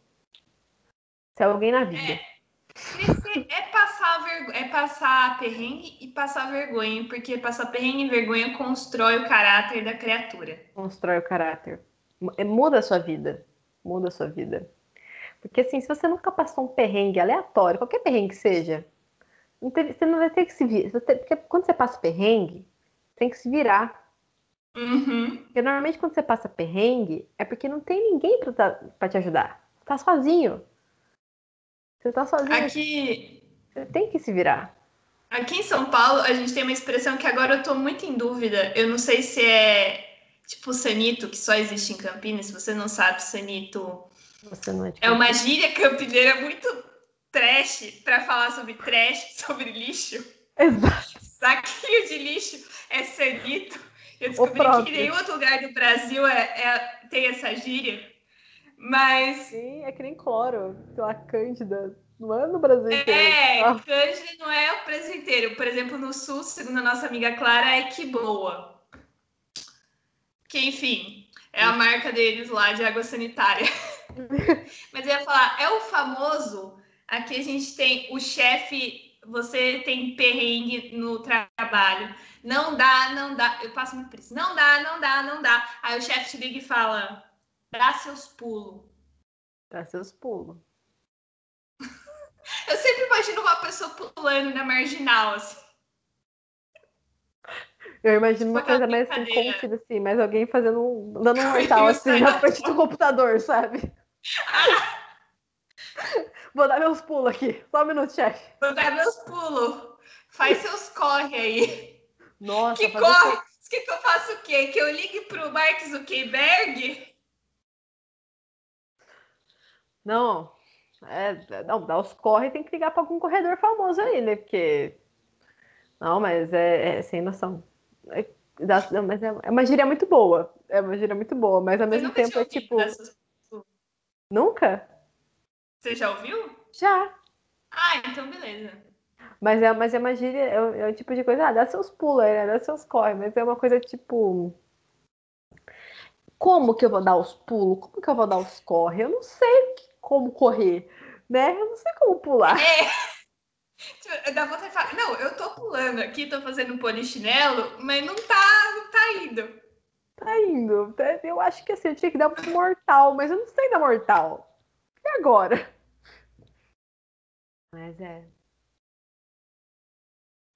Speaker 2: ser alguém na vida.
Speaker 1: Crescer é passar perrengue e passar vergonha, porque passar perrengue e vergonha constrói o caráter da criatura.
Speaker 2: Constrói o caráter. Muda a sua vida. Muda a sua vida. Porque assim, se você nunca passou um perrengue aleatório, qualquer perrengue que seja, você não vai ter que se virar. Porque quando você passa perrengue, tem que se virar.
Speaker 1: Uhum.
Speaker 2: Porque normalmente quando você passa perrengue, é porque não tem ninguém pra te ajudar. Você tá sozinho. Você tá sozinho,
Speaker 1: Aqui,
Speaker 2: você tem que se virar.
Speaker 1: aqui em São Paulo, a gente tem uma expressão que agora eu tô muito em dúvida. Eu não sei se é tipo sanito, que só existe em Campinas. Se você não sabe, sanito
Speaker 2: Você não é de
Speaker 1: é uma
Speaker 2: Campinas.
Speaker 1: gíria campineira muito trash para falar sobre trash, sobre lixo.
Speaker 2: Exato.
Speaker 1: Saquinho de lixo é sanito. Eu
Speaker 2: O
Speaker 1: descobri que
Speaker 2: próprio.
Speaker 1: nenhum outro lugar do Brasil tem essa gíria. Mas
Speaker 2: Sim, é que nem cloro. Sei lá, Cândida. Não é no Brasil inteiro. Ah,
Speaker 1: Cândido não é o Brasil inteiro. Por exemplo, no sul, segundo a nossa amiga Clara, é que boa. Que, enfim, é a marca deles lá de água sanitária. Mas eu ia falar, é o famoso. Aqui a gente tem o chefe. Você tem perrengue no trabalho. Não dá, não dá. Eu passo muito por isso. Não dá, não dá, não dá. Aí o chefe te liga e fala: dá seus pulos.
Speaker 2: dá seus pulos.
Speaker 1: Eu sempre imagino uma pessoa pulando na marginal, assim.
Speaker 2: Eu imagino
Speaker 1: Tipo
Speaker 2: uma
Speaker 1: aquela
Speaker 2: coisa mais assim,
Speaker 1: brincadeira
Speaker 2: contida, assim, mas alguém dando um mortal,
Speaker 1: coelho
Speaker 2: assim,
Speaker 1: sai
Speaker 2: na
Speaker 1: da
Speaker 2: frente do
Speaker 1: toca.
Speaker 2: computador, sabe? Vou dar meus pulos aqui. Só um minuto, chefe.
Speaker 1: Vou dar meus pulos. Faz seus corre aí.
Speaker 2: Nossa,
Speaker 1: Que
Speaker 2: fazer
Speaker 1: corre?
Speaker 2: seu.
Speaker 1: Que eu faço o quê? Que eu ligue pro Mark Zuckerberg?
Speaker 2: Não, não, dá os corre tem que ligar pra algum corredor famoso aí, né? Porque. Não, mas é sem noção. Não, mas é uma gíria muito boa. É uma gíria muito boa, mas ao
Speaker 1: Você
Speaker 2: mesmo
Speaker 1: nunca
Speaker 2: tempo
Speaker 1: tinha
Speaker 2: é
Speaker 1: ouvido
Speaker 2: tipo.
Speaker 1: dessas pessoas?
Speaker 2: Nunca?
Speaker 1: Você já ouviu?
Speaker 2: Já.
Speaker 1: Ah, então beleza.
Speaker 2: Mas é uma gíria, é o tipo de coisa, dá seus pulos aí, né? Dá seus corre, mas é uma coisa tipo. Como que eu vou dar os pulos? Como que eu vou dar os corre? Eu não sei como correr, né? Eu não sei como pular.
Speaker 1: É, tipo, dá vontade de falar, não, eu tô pulando aqui, tô fazendo um polichinelo, mas não tá indo.
Speaker 2: Tá indo. Eu acho que assim, eu tinha que dar um mortal, mas eu não sei dar mortal. E agora? Mas é.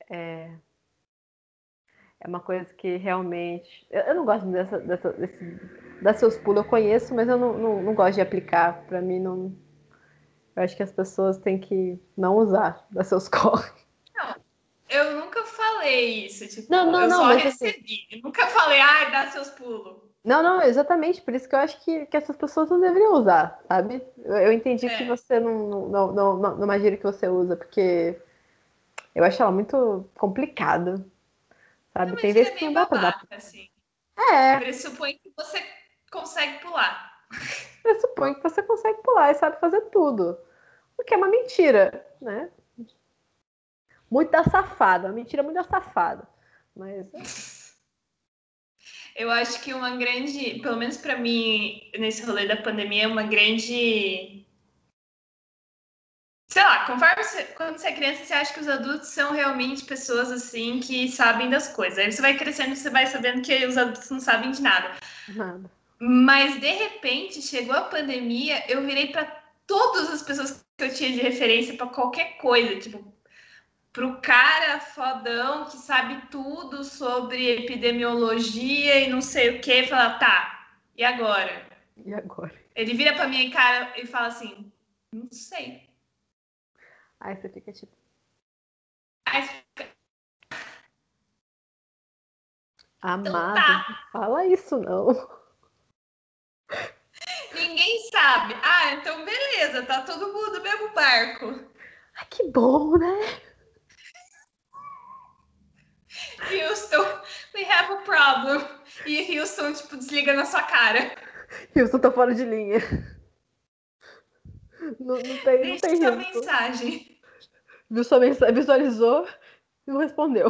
Speaker 2: É, é uma coisa que realmente. Eu não gosto dar seus pulos, eu conheço, mas eu não gosto de aplicar. Pra mim, não. Eu acho que as pessoas têm que não usar dar seus corre.
Speaker 1: Não, eu nunca falei isso,
Speaker 2: Não,
Speaker 1: tipo,
Speaker 2: não,
Speaker 1: eu
Speaker 2: não,
Speaker 1: só
Speaker 2: mas assim.
Speaker 1: recebi. Eu nunca falei, ai, dá seus pulos.
Speaker 2: Não, não, exatamente. Por isso que eu acho que essas pessoas não deveriam usar, sabe? Eu entendi que
Speaker 1: É,
Speaker 2: você não imagina que você usa, porque eu acho ela muito complicada,
Speaker 1: não,
Speaker 2: sabe? Tem
Speaker 1: mas ele
Speaker 2: vezes
Speaker 1: é
Speaker 2: que não
Speaker 1: meio
Speaker 2: dá pra dar.
Speaker 1: babaca, assim.
Speaker 2: É,
Speaker 1: Pressupõe que você consegue pular.
Speaker 2: pressupõe que você consegue pular e sabe fazer tudo. O que é uma mentira, né? Muito da safada, uma mentira muito da safada. Mas
Speaker 1: Eu acho que uma grande, pelo menos para mim, nesse rolê da pandemia, uma grande. Sei lá, conforme quando você é criança, você acha que os adultos são realmente pessoas assim que sabem das coisas. Aí você vai crescendo e você vai sabendo que os adultos não sabem de nada.
Speaker 2: nada.
Speaker 1: Mas de repente chegou a pandemia, eu virei para todas as pessoas que eu tinha de referência para qualquer coisa, tipo, pro cara fodão que sabe tudo sobre epidemiologia e não sei o que, falar, tá, e agora?
Speaker 2: E agora?
Speaker 1: Ele vira pra minha cara e fala assim, não sei.
Speaker 2: Aí você fica tipo,
Speaker 1: Aí, então
Speaker 2: amado,
Speaker 1: tá,
Speaker 2: não fala isso não.
Speaker 1: ninguém sabe. Ah, então beleza, tá todo mundo no mesmo barco.
Speaker 2: Ah, que bom, né?
Speaker 1: Houston, we have a problem. E Houston, tipo, desliga na sua cara.
Speaker 2: Houston tá fora de linha. Não
Speaker 1: Deixa
Speaker 2: tem
Speaker 1: sua
Speaker 2: Houston.
Speaker 1: mensagem.
Speaker 2: Viu sua mensagem, visualizou e não respondeu.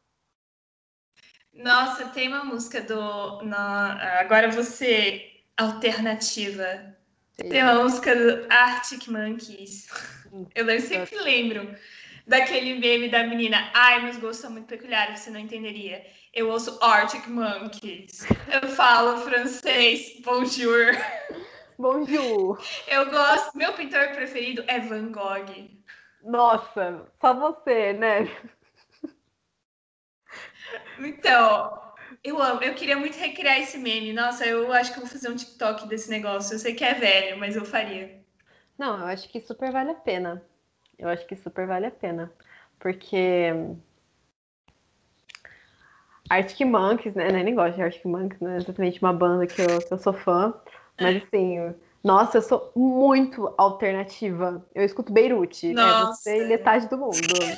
Speaker 1: Nossa, tem uma música do. Agora você, alternativa. Tem
Speaker 2: Seja.
Speaker 1: uma música do Arctic Monkeys. Eu
Speaker 2: Tá.
Speaker 1: sempre lembro daquele meme da menina. Ai, meus gostos são muito peculiares, você não entenderia. Eu ouço Arctic Monkeys. Eu falo francês, bonjour.
Speaker 2: Bonjour.
Speaker 1: Eu gosto. Meu pintor preferido é Van Gogh.
Speaker 2: Nossa, só você, né?
Speaker 1: Então, eu amo. Eu queria muito recriar esse meme. Nossa, eu acho que eu vou fazer um TikTok desse negócio. Eu sei que é velho, mas eu faria.
Speaker 2: Não, eu acho que super vale a pena. Eu acho que super vale a pena. Porque Arctic Monkeys, né? Eu nem gosto de Arctic Monkeys, não é exatamente uma banda que eu sou fã. Mas assim, nossa, eu sou muito alternativa. Eu escuto Beirute. É você e
Speaker 1: Nossa,
Speaker 2: metade do mundo.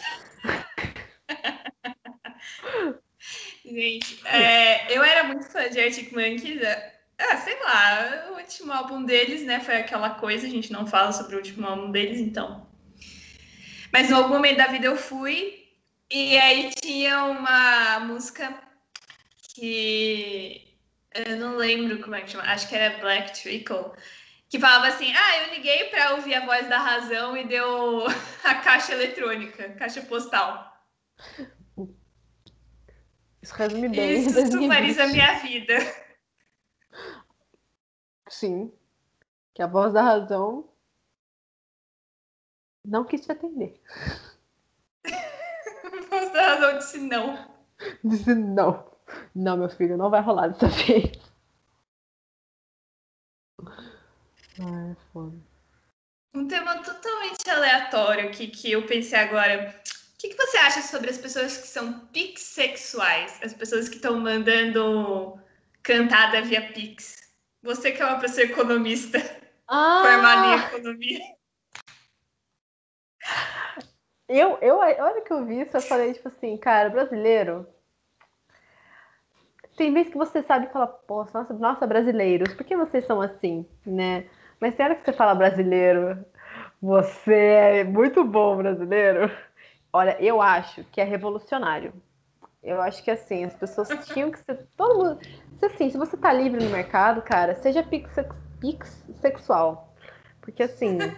Speaker 1: gente, eu era muito fã de Arctic Monkeys. Sei lá, o último álbum deles, né, foi aquela coisa, a gente não fala sobre o último álbum deles, então. Mas em algum momento da vida eu fui, e aí tinha uma música que eu não lembro como é que chama, acho que era Black Trickle, que falava assim: ah, eu liguei para ouvir a voz da razão e deu a caixa eletrônica, caixa postal.
Speaker 2: Isso resume bem
Speaker 1: Isso sumariza a
Speaker 2: 2020.
Speaker 1: minha vida.
Speaker 2: Sim, que a voz da razão não quis te atender.
Speaker 1: A voz da razão disse não.
Speaker 2: Disse não. Não, meu filho, não vai rolar dessa vez. Ai, foda.
Speaker 1: Um tema totalmente aleatório que eu pensei agora. O que você acha sobre as pessoas que são pixexuais? As pessoas que estão mandando cantada via Pix. Você que é uma pessoa economista, formada em
Speaker 2: Ah!
Speaker 1: economia.
Speaker 2: A hora que eu vi isso, eu falei, tipo assim, cara, brasileiro. Tem vezes que você sabe e fala, pô, nossa, brasileiros, por que vocês são assim, né? Mas tem hora que você fala brasileiro, você é muito bom brasileiro. Olha, eu acho que é revolucionário. Eu acho que assim, as pessoas tinham que ser. Todo mundo. Assim, se você tá livre no mercado, cara, seja pix sexual. Porque assim,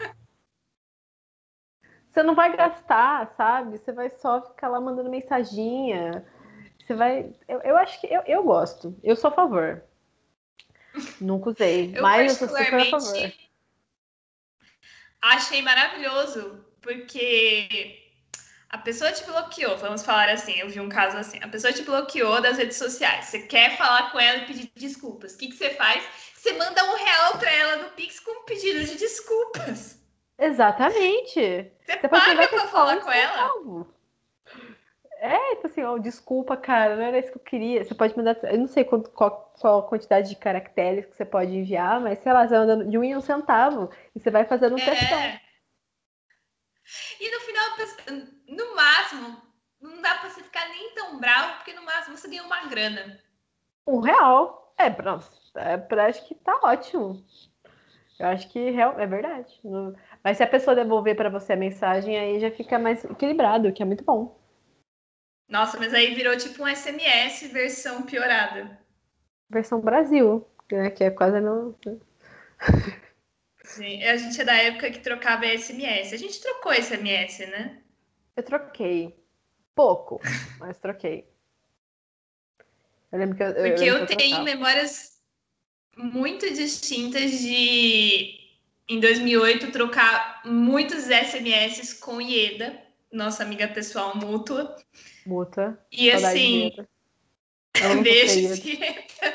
Speaker 2: você não vai gastar, sabe? Você vai só ficar lá mandando mensaginha. Você vai. Eu acho que eu gosto. Eu sou a favor. Nunca usei,
Speaker 1: Eu,
Speaker 2: mas eu sou super a favor.
Speaker 1: particularmente, achei maravilhoso, porque A pessoa te bloqueou, vamos falar assim, eu vi um caso assim, a pessoa te bloqueou das redes sociais, você quer falar com ela e pedir desculpas. O que você faz? Você manda R$ 1 para ela no Pix com um pedido de desculpas.
Speaker 2: Exatamente.
Speaker 1: Você
Speaker 2: Você pode mandar
Speaker 1: paga
Speaker 2: até
Speaker 1: para
Speaker 2: só
Speaker 1: falar
Speaker 2: um
Speaker 1: com ela?
Speaker 2: centavo. Tipo assim, ó, desculpa, cara, não era isso que eu queria. Você pode mandar, eu não sei qual a quantidade de caracteres que você pode enviar, mas sei lá, você manda de 1 em 1 centavo e você vai fazendo um textão.
Speaker 1: É. E no final, no máximo, não dá para você ficar nem tão bravo, porque no máximo você ganha uma grana.
Speaker 2: R$ 1. Pronto. Acho que tá ótimo. Eu acho que é verdade. Mas se a pessoa devolver para você a mensagem, aí já fica mais equilibrado, que é muito bom.
Speaker 1: Nossa, mas aí virou tipo um SMS versão piorada.
Speaker 2: Versão Brasil, né? Que é quase não.
Speaker 1: A gente é da época que trocava SMS. A gente trocou SMS, né?
Speaker 2: Eu troquei. Pouco, mas troquei. Eu lembro que eu
Speaker 1: Porque
Speaker 2: lembro que
Speaker 1: eu
Speaker 2: eu
Speaker 1: tenho
Speaker 2: trocava.
Speaker 1: memórias muito distintas de, em 2008, trocar muitos SMS com Ieda, nossa amiga pessoal mútua.
Speaker 2: Mútua.
Speaker 1: E
Speaker 2: Saudade de
Speaker 1: assim,
Speaker 2: Ieda. Amo você,
Speaker 1: beijos,
Speaker 2: Ieda.
Speaker 1: Ieda.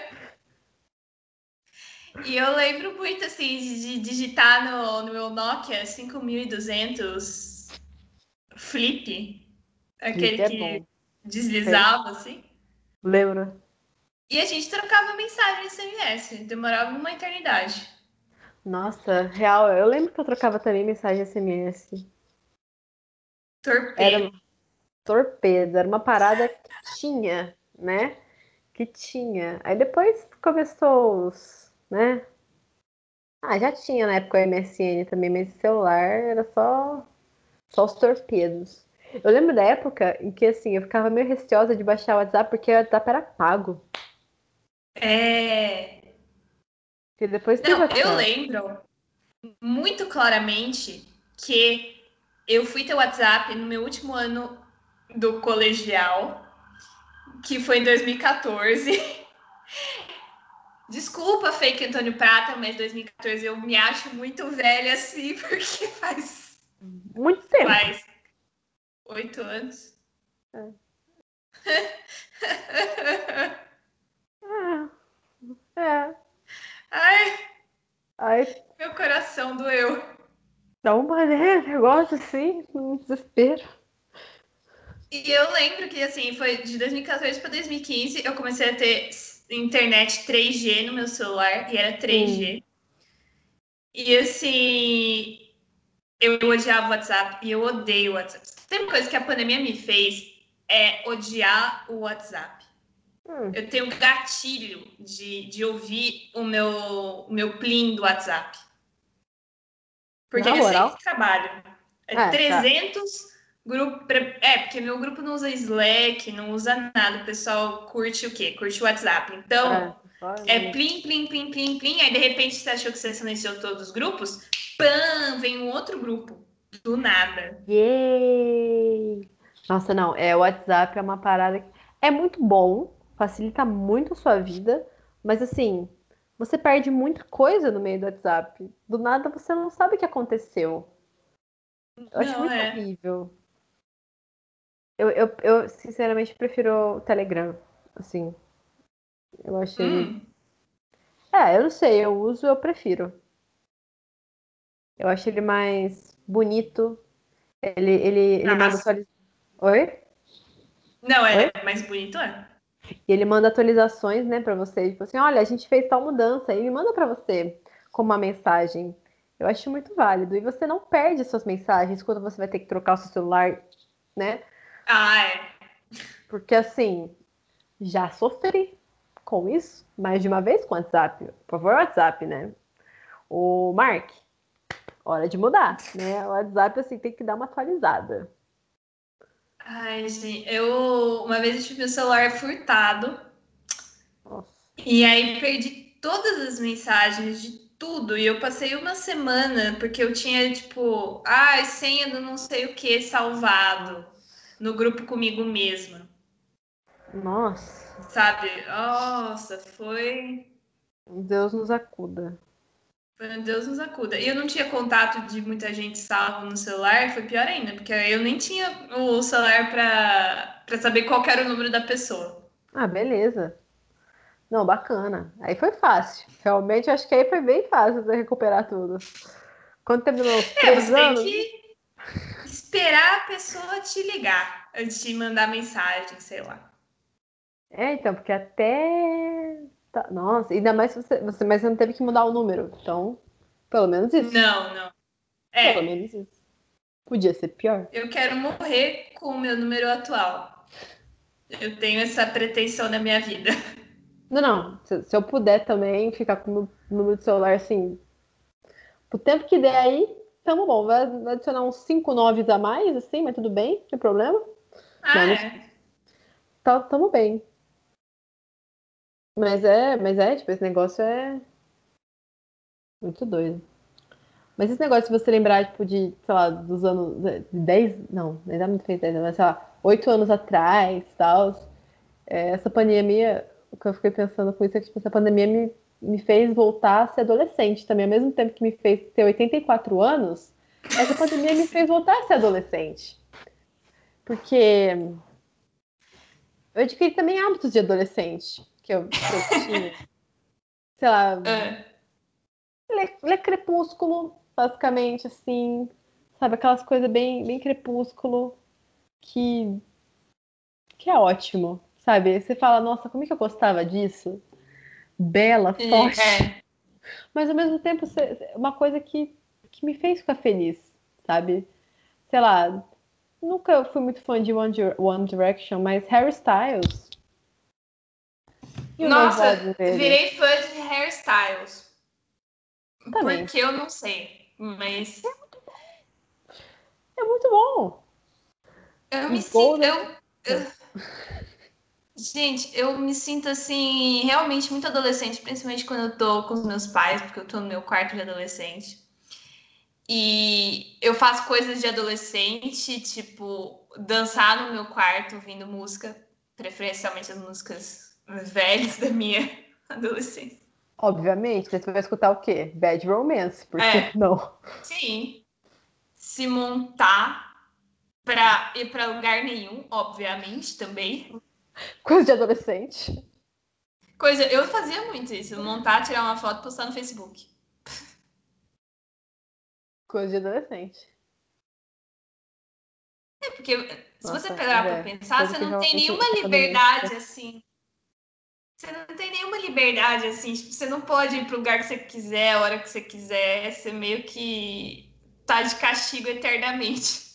Speaker 1: E eu lembro muito assim de digitar no meu Nokia 5200 Flip,
Speaker 2: Flip
Speaker 1: aquele
Speaker 2: é
Speaker 1: que
Speaker 2: bom. Sei.
Speaker 1: deslizava assim.
Speaker 2: Lembro.
Speaker 1: E a gente trocava mensagem SMS, demorava uma eternidade.
Speaker 2: Nossa, real. Eu lembro que eu trocava também mensagem SMS. Era
Speaker 1: Torpedo.
Speaker 2: um torpedo, era uma parada que tinha, né? Que tinha. Aí depois começou os, né? Já tinha na época o MSN também, mas celular era só os torpedos. Eu lembro da época em que, assim, eu ficava meio receosa de baixar o WhatsApp porque o WhatsApp era pago.
Speaker 1: É...
Speaker 2: E depois teve
Speaker 1: Não, eu
Speaker 2: WhatsApp.
Speaker 1: lembro muito claramente que eu fui ter WhatsApp no meu último ano do colegial, que foi em 2014. Desculpa, fake Antônio Prata, mas 2014 eu me acho muito velha assim, porque
Speaker 2: Muito tempo.
Speaker 1: faz 8 anos.
Speaker 2: É. É.
Speaker 1: Ai,
Speaker 2: Aí
Speaker 1: meu coração doeu.
Speaker 2: dá negócio assim, um desespero.
Speaker 1: E eu lembro que, assim, foi de 2014 para 2015, eu comecei a ter internet 3G no meu celular, e era
Speaker 2: Sim.
Speaker 1: 3G. E, assim, eu odiava o WhatsApp, e eu odeio o WhatsApp. Tem uma coisa que a pandemia me fez, é odiar o WhatsApp.
Speaker 2: Hum,
Speaker 1: Eu tenho gatilho de ouvir o meu plim do WhatsApp. Porque
Speaker 2: na
Speaker 1: é
Speaker 2: moral?
Speaker 1: sempre trabalho. É
Speaker 2: Tá.
Speaker 1: 300 grupos. Porque meu grupo não usa Slack, não usa nada. O pessoal curte o quê? Curte o WhatsApp. Então,
Speaker 2: Só
Speaker 1: é
Speaker 2: no-
Speaker 1: plim, plim, plim, plim, plim. Aí, de repente, você achou que você silenciou todos os grupos. Pam! Vem um outro grupo. Do nada.
Speaker 2: Yay! Nossa, não, o WhatsApp é uma parada que é muito bom, facilita muito a sua vida, mas assim, você perde muita coisa no meio do WhatsApp. Do nada você não sabe o que aconteceu. Eu acho
Speaker 1: Não,
Speaker 2: muito
Speaker 1: é.
Speaker 2: horrível. Eu sinceramente prefiro o Telegram, assim. Eu acho ele.
Speaker 1: Hum.
Speaker 2: Eu não sei, eu prefiro. Eu acho ele mais bonito. Ele manda
Speaker 1: Nossa.
Speaker 2: atualizações. Oi?
Speaker 1: Não,
Speaker 2: Oi?
Speaker 1: é mais bonito, é.
Speaker 2: E ele manda atualizações, né, pra você. Tipo assim, olha, a gente fez tal mudança. E ele manda pra você como uma mensagem. Eu acho muito válido. E você não perde suas mensagens quando você vai ter que trocar o seu celular, né?
Speaker 1: Ah, é.
Speaker 2: Porque assim, já sofri com isso mais de uma vez com o WhatsApp. Por favor, WhatsApp, né? O Mark, hora de mudar, né? O WhatsApp, assim, tem que dar uma atualizada.
Speaker 1: Ai, gente, eu uma vez eu tive meu celular furtado.
Speaker 2: Nossa.
Speaker 1: E aí perdi todas as mensagens de tudo. E eu passei uma semana porque eu tinha, tipo, senha do não sei o que salvado no grupo comigo mesma.
Speaker 2: Nossa.
Speaker 1: Sabe? Nossa, foi.
Speaker 2: Deus nos acuda.
Speaker 1: Deus nos acuda. E eu não tinha contato de muita gente salvo no celular, foi pior ainda, porque eu nem tinha o celular para saber qual que era o número da pessoa.
Speaker 2: Ah, beleza. Não, bacana. Aí foi fácil. Realmente, acho que aí foi bem fácil você recuperar tudo. Quando terminou os três
Speaker 1: Você tem
Speaker 2: anos?
Speaker 1: que esperar a pessoa te ligar antes de mandar mensagem, sei lá.
Speaker 2: É, então, porque até. Nossa, ainda mais se mas você não teve que mudar o número. Então, pelo menos isso.
Speaker 1: Não, não.
Speaker 2: Pelo
Speaker 1: É,
Speaker 2: menos isso. Podia ser pior.
Speaker 1: eu quero morrer com o meu número atual. Eu tenho essa pretensão na minha vida.
Speaker 2: Não, não. Se eu puder também ficar com o número de celular assim, pro tempo que der aí, tamo bom. Vai adicionar uns 5 noves a mais, assim, mas tudo bem, não tem problema.
Speaker 1: Ah,
Speaker 2: Menos.
Speaker 1: é.
Speaker 2: Tamo bem. Tipo, esse negócio é muito doido. Mas esse negócio de você lembrar, tipo, de, sei lá, dos anos, de 10, não, ainda não fez 10 anos, mas sei lá, 8 anos atrás, tal, essa pandemia, o que eu fiquei pensando com isso é que, tipo, essa pandemia me fez voltar a ser adolescente também, ao mesmo tempo que me fez ter 84 anos, essa pandemia me fez voltar a ser adolescente. Porque eu adquiri também hábitos de adolescente que eu tinha. Sei lá,
Speaker 1: Ah,
Speaker 2: ler Crepúsculo, basicamente, assim. Sabe, aquelas coisas bem, bem Crepúsculo que, que é ótimo, sabe? Você fala, nossa, como é que eu gostava disso? Bela, forte.
Speaker 1: é.
Speaker 2: Mas ao mesmo tempo, uma coisa que me fez ficar feliz, sabe? Sei lá, nunca fui muito fã de One Direction, mas Harry Styles e o novo
Speaker 1: Nossa,
Speaker 2: álbum dele
Speaker 1: virei fã de hairstyles.
Speaker 2: também.
Speaker 1: Porque eu não sei, mas
Speaker 2: É muito bom.
Speaker 1: eu me
Speaker 2: Os
Speaker 1: sinto.
Speaker 2: Golden.
Speaker 1: Gente, eu me sinto assim, realmente muito adolescente, principalmente quando eu tô com os meus pais, porque eu tô no meu quarto de adolescente. E eu faço coisas de adolescente, tipo, dançar no meu quarto ouvindo música, preferencialmente as músicas velhas da minha adolescência.
Speaker 2: Obviamente, você vai escutar o quê? Bad Romance, porque
Speaker 1: É,
Speaker 2: não?
Speaker 1: sim. Se montar pra ir pra lugar nenhum, obviamente, também.
Speaker 2: Coisa de adolescente.
Speaker 1: Coisa, eu fazia muito isso, montar, tirar uma foto e postar no Facebook.
Speaker 2: Coisa de adolescente.
Speaker 1: É porque se você
Speaker 2: Nossa, mas
Speaker 1: pegar pra pensar,
Speaker 2: coisa
Speaker 1: você
Speaker 2: que
Speaker 1: não tem
Speaker 2: realmente
Speaker 1: nenhuma
Speaker 2: essa pandemia.
Speaker 1: liberdade assim. Você não tem nenhuma liberdade assim. Tipo, você não pode ir pro lugar que você quiser, a hora que você quiser. Você meio que tá de castigo eternamente.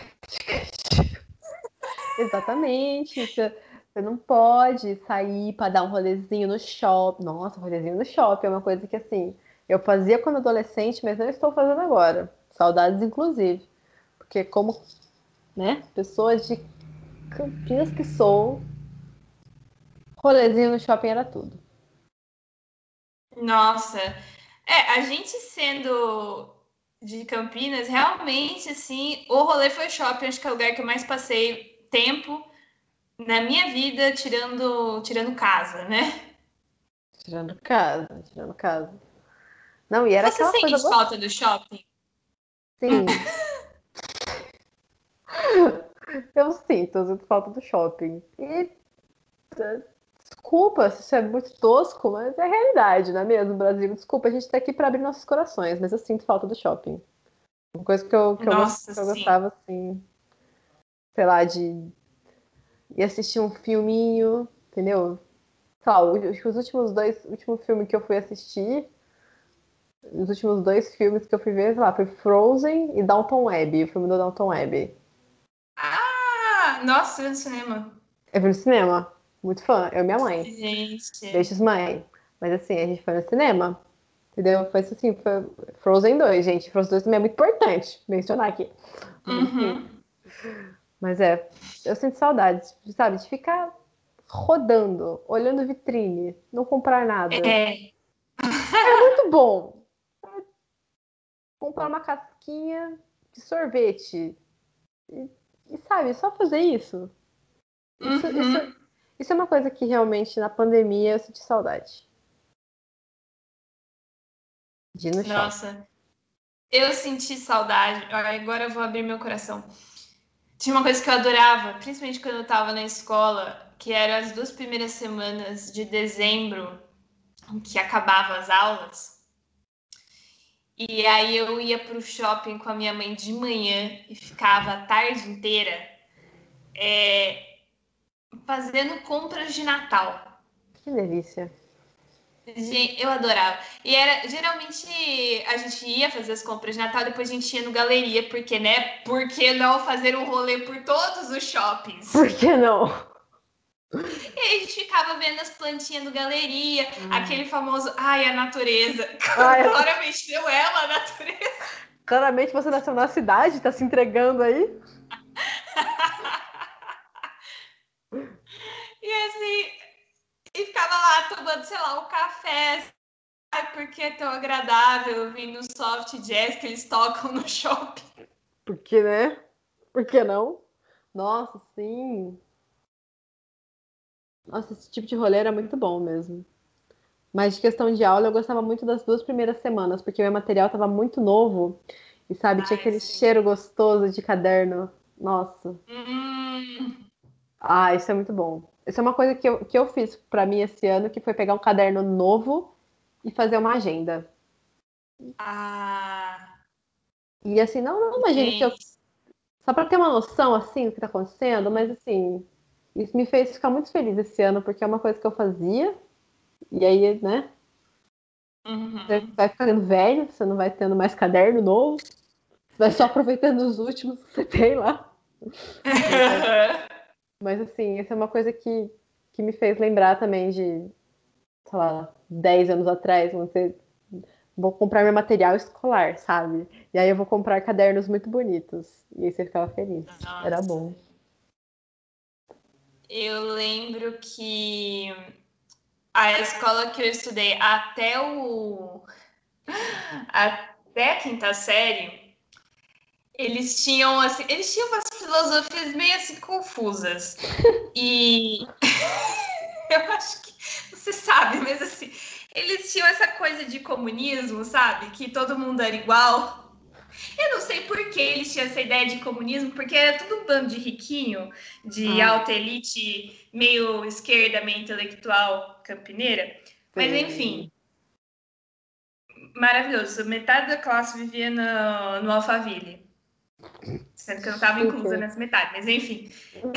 Speaker 2: Exatamente. Você não pode sair para dar um rolezinho no shopping. Nossa, rolezinho no shopping é uma coisa que assim, eu fazia quando adolescente, mas não estou fazendo agora. Saudades, inclusive. Porque como, né, pessoa de Campinas que sou, rolezinho no shopping era tudo.
Speaker 1: Nossa. É, a gente sendo de Campinas, realmente, assim, o rolê foi shopping. Acho que é o lugar que eu mais passei tempo na minha vida, tirando casa, né?
Speaker 2: Tirando casa, tirando casa. Não, e era
Speaker 1: Você
Speaker 2: aquela coisa
Speaker 1: sente
Speaker 2: gostosa.
Speaker 1: falta do shopping?
Speaker 2: Sim, eu sinto falta do shopping. E desculpa se isso é muito tosco, mas é a realidade, não é mesmo, Brasil? Desculpa, a gente tá aqui para abrir nossos corações, mas eu sinto falta do shopping. Uma coisa
Speaker 1: Nossa,
Speaker 2: que eu
Speaker 1: sim.
Speaker 2: gostava, assim, sei lá, de ir assistir um filminho, entendeu? Sei lá, os últimos filmes que eu fui assistir, os últimos dois filmes que eu fui ver, sei lá, foi Frozen e Downton Abbey, o filme do Downton Abbey.
Speaker 1: Ah, nossa, no cinema.
Speaker 2: Eu fui no cinema, muito fã, eu e minha mãe.
Speaker 1: Gente.
Speaker 2: Beijos, mãe. Mas assim, a gente foi no cinema. Entendeu? Foi assim, foi Frozen 2, gente. Frozen 2 também é muito importante mencionar aqui. Mas assim,
Speaker 1: Uhum.
Speaker 2: eu sinto saudades, sabe, de ficar rodando, olhando vitrine, não comprar nada.
Speaker 1: É.
Speaker 2: É muito bom. Comprar uma casquinha de sorvete. E, sabe, só fazer isso. Isso, isso.
Speaker 1: Uhum.
Speaker 2: Isso é uma coisa que realmente na pandemia eu senti saudade. de ir no shopping.
Speaker 1: Nossa, eu senti saudade. Agora eu vou abrir meu coração. Tinha uma coisa que eu adorava, principalmente quando eu estava na escola, que eram as 2 primeiras semanas de dezembro, que acabavam as aulas. E aí eu ia para o shopping com a minha mãe de manhã e ficava a tarde inteira fazendo compras de Natal.
Speaker 2: Que delícia.
Speaker 1: Gente, eu adorava. E era, geralmente a gente ia fazer as compras de Natal, depois a gente ia no galeria, porque, né? Por que não fazer um rolê por todos os shoppings?
Speaker 2: Por que não?
Speaker 1: E aí a gente ficava vendo as plantinhas no galeria, aquele famoso, ai, a natureza. Claramente não é uma natureza.
Speaker 2: Claramente você nasceu na cidade, tá se entregando aí.
Speaker 1: E assim, e ficava lá tomando, sei lá, um café. Ai, porque é tão agradável ouvindo o soft jazz que eles tocam no shopping.
Speaker 2: Porque, né? Por que não? Nossa, sim. Nossa, esse tipo de rolê era muito bom mesmo. Mas de questão de aula, eu gostava muito das 2 primeiras semanas, porque meu material estava muito novo e, sabe, tinha
Speaker 1: Ai,
Speaker 2: aquele
Speaker 1: sim.
Speaker 2: cheiro gostoso de caderno. Nossa. Ah, isso é muito bom. Isso é uma coisa que eu fiz pra mim esse ano, que foi pegar um caderno novo e fazer uma agenda.
Speaker 1: Ah,
Speaker 2: E assim, não uma agenda que eu,
Speaker 1: gente.
Speaker 2: só pra ter uma noção assim do que tá acontecendo, mas assim, isso me fez ficar muito feliz esse ano, porque é uma coisa que eu fazia, e aí, né, você
Speaker 1: Uhum.
Speaker 2: vai ficando velho, você não vai tendo mais caderno novo, você vai só aproveitando os últimos que você tem lá. Mas assim, essa é uma coisa que me fez lembrar também de, sei lá, 10 anos atrás, quando você vou comprar meu material escolar, sabe? E aí eu vou comprar cadernos muito bonitos. E aí você ficava feliz. Era
Speaker 1: Nossa.
Speaker 2: bom.
Speaker 1: Eu lembro que a escola que eu estudei até a quinta série, eles tinham umas filosofias meio assim confusas. E eu acho que você sabe, mas assim, eles tinham essa coisa de comunismo, sabe? Que todo mundo era igual. Eu não sei por que eles tinham essa ideia de comunismo, porque era tudo um bando de riquinho, de
Speaker 2: Ah,
Speaker 1: alta elite, meio esquerda, meio intelectual campineira. Mas enfim,
Speaker 2: sei.
Speaker 1: maravilhoso. Metade da classe vivia no Alphaville. Sendo que eu não estava inclusa
Speaker 2: Super.
Speaker 1: nessa metade, mas enfim.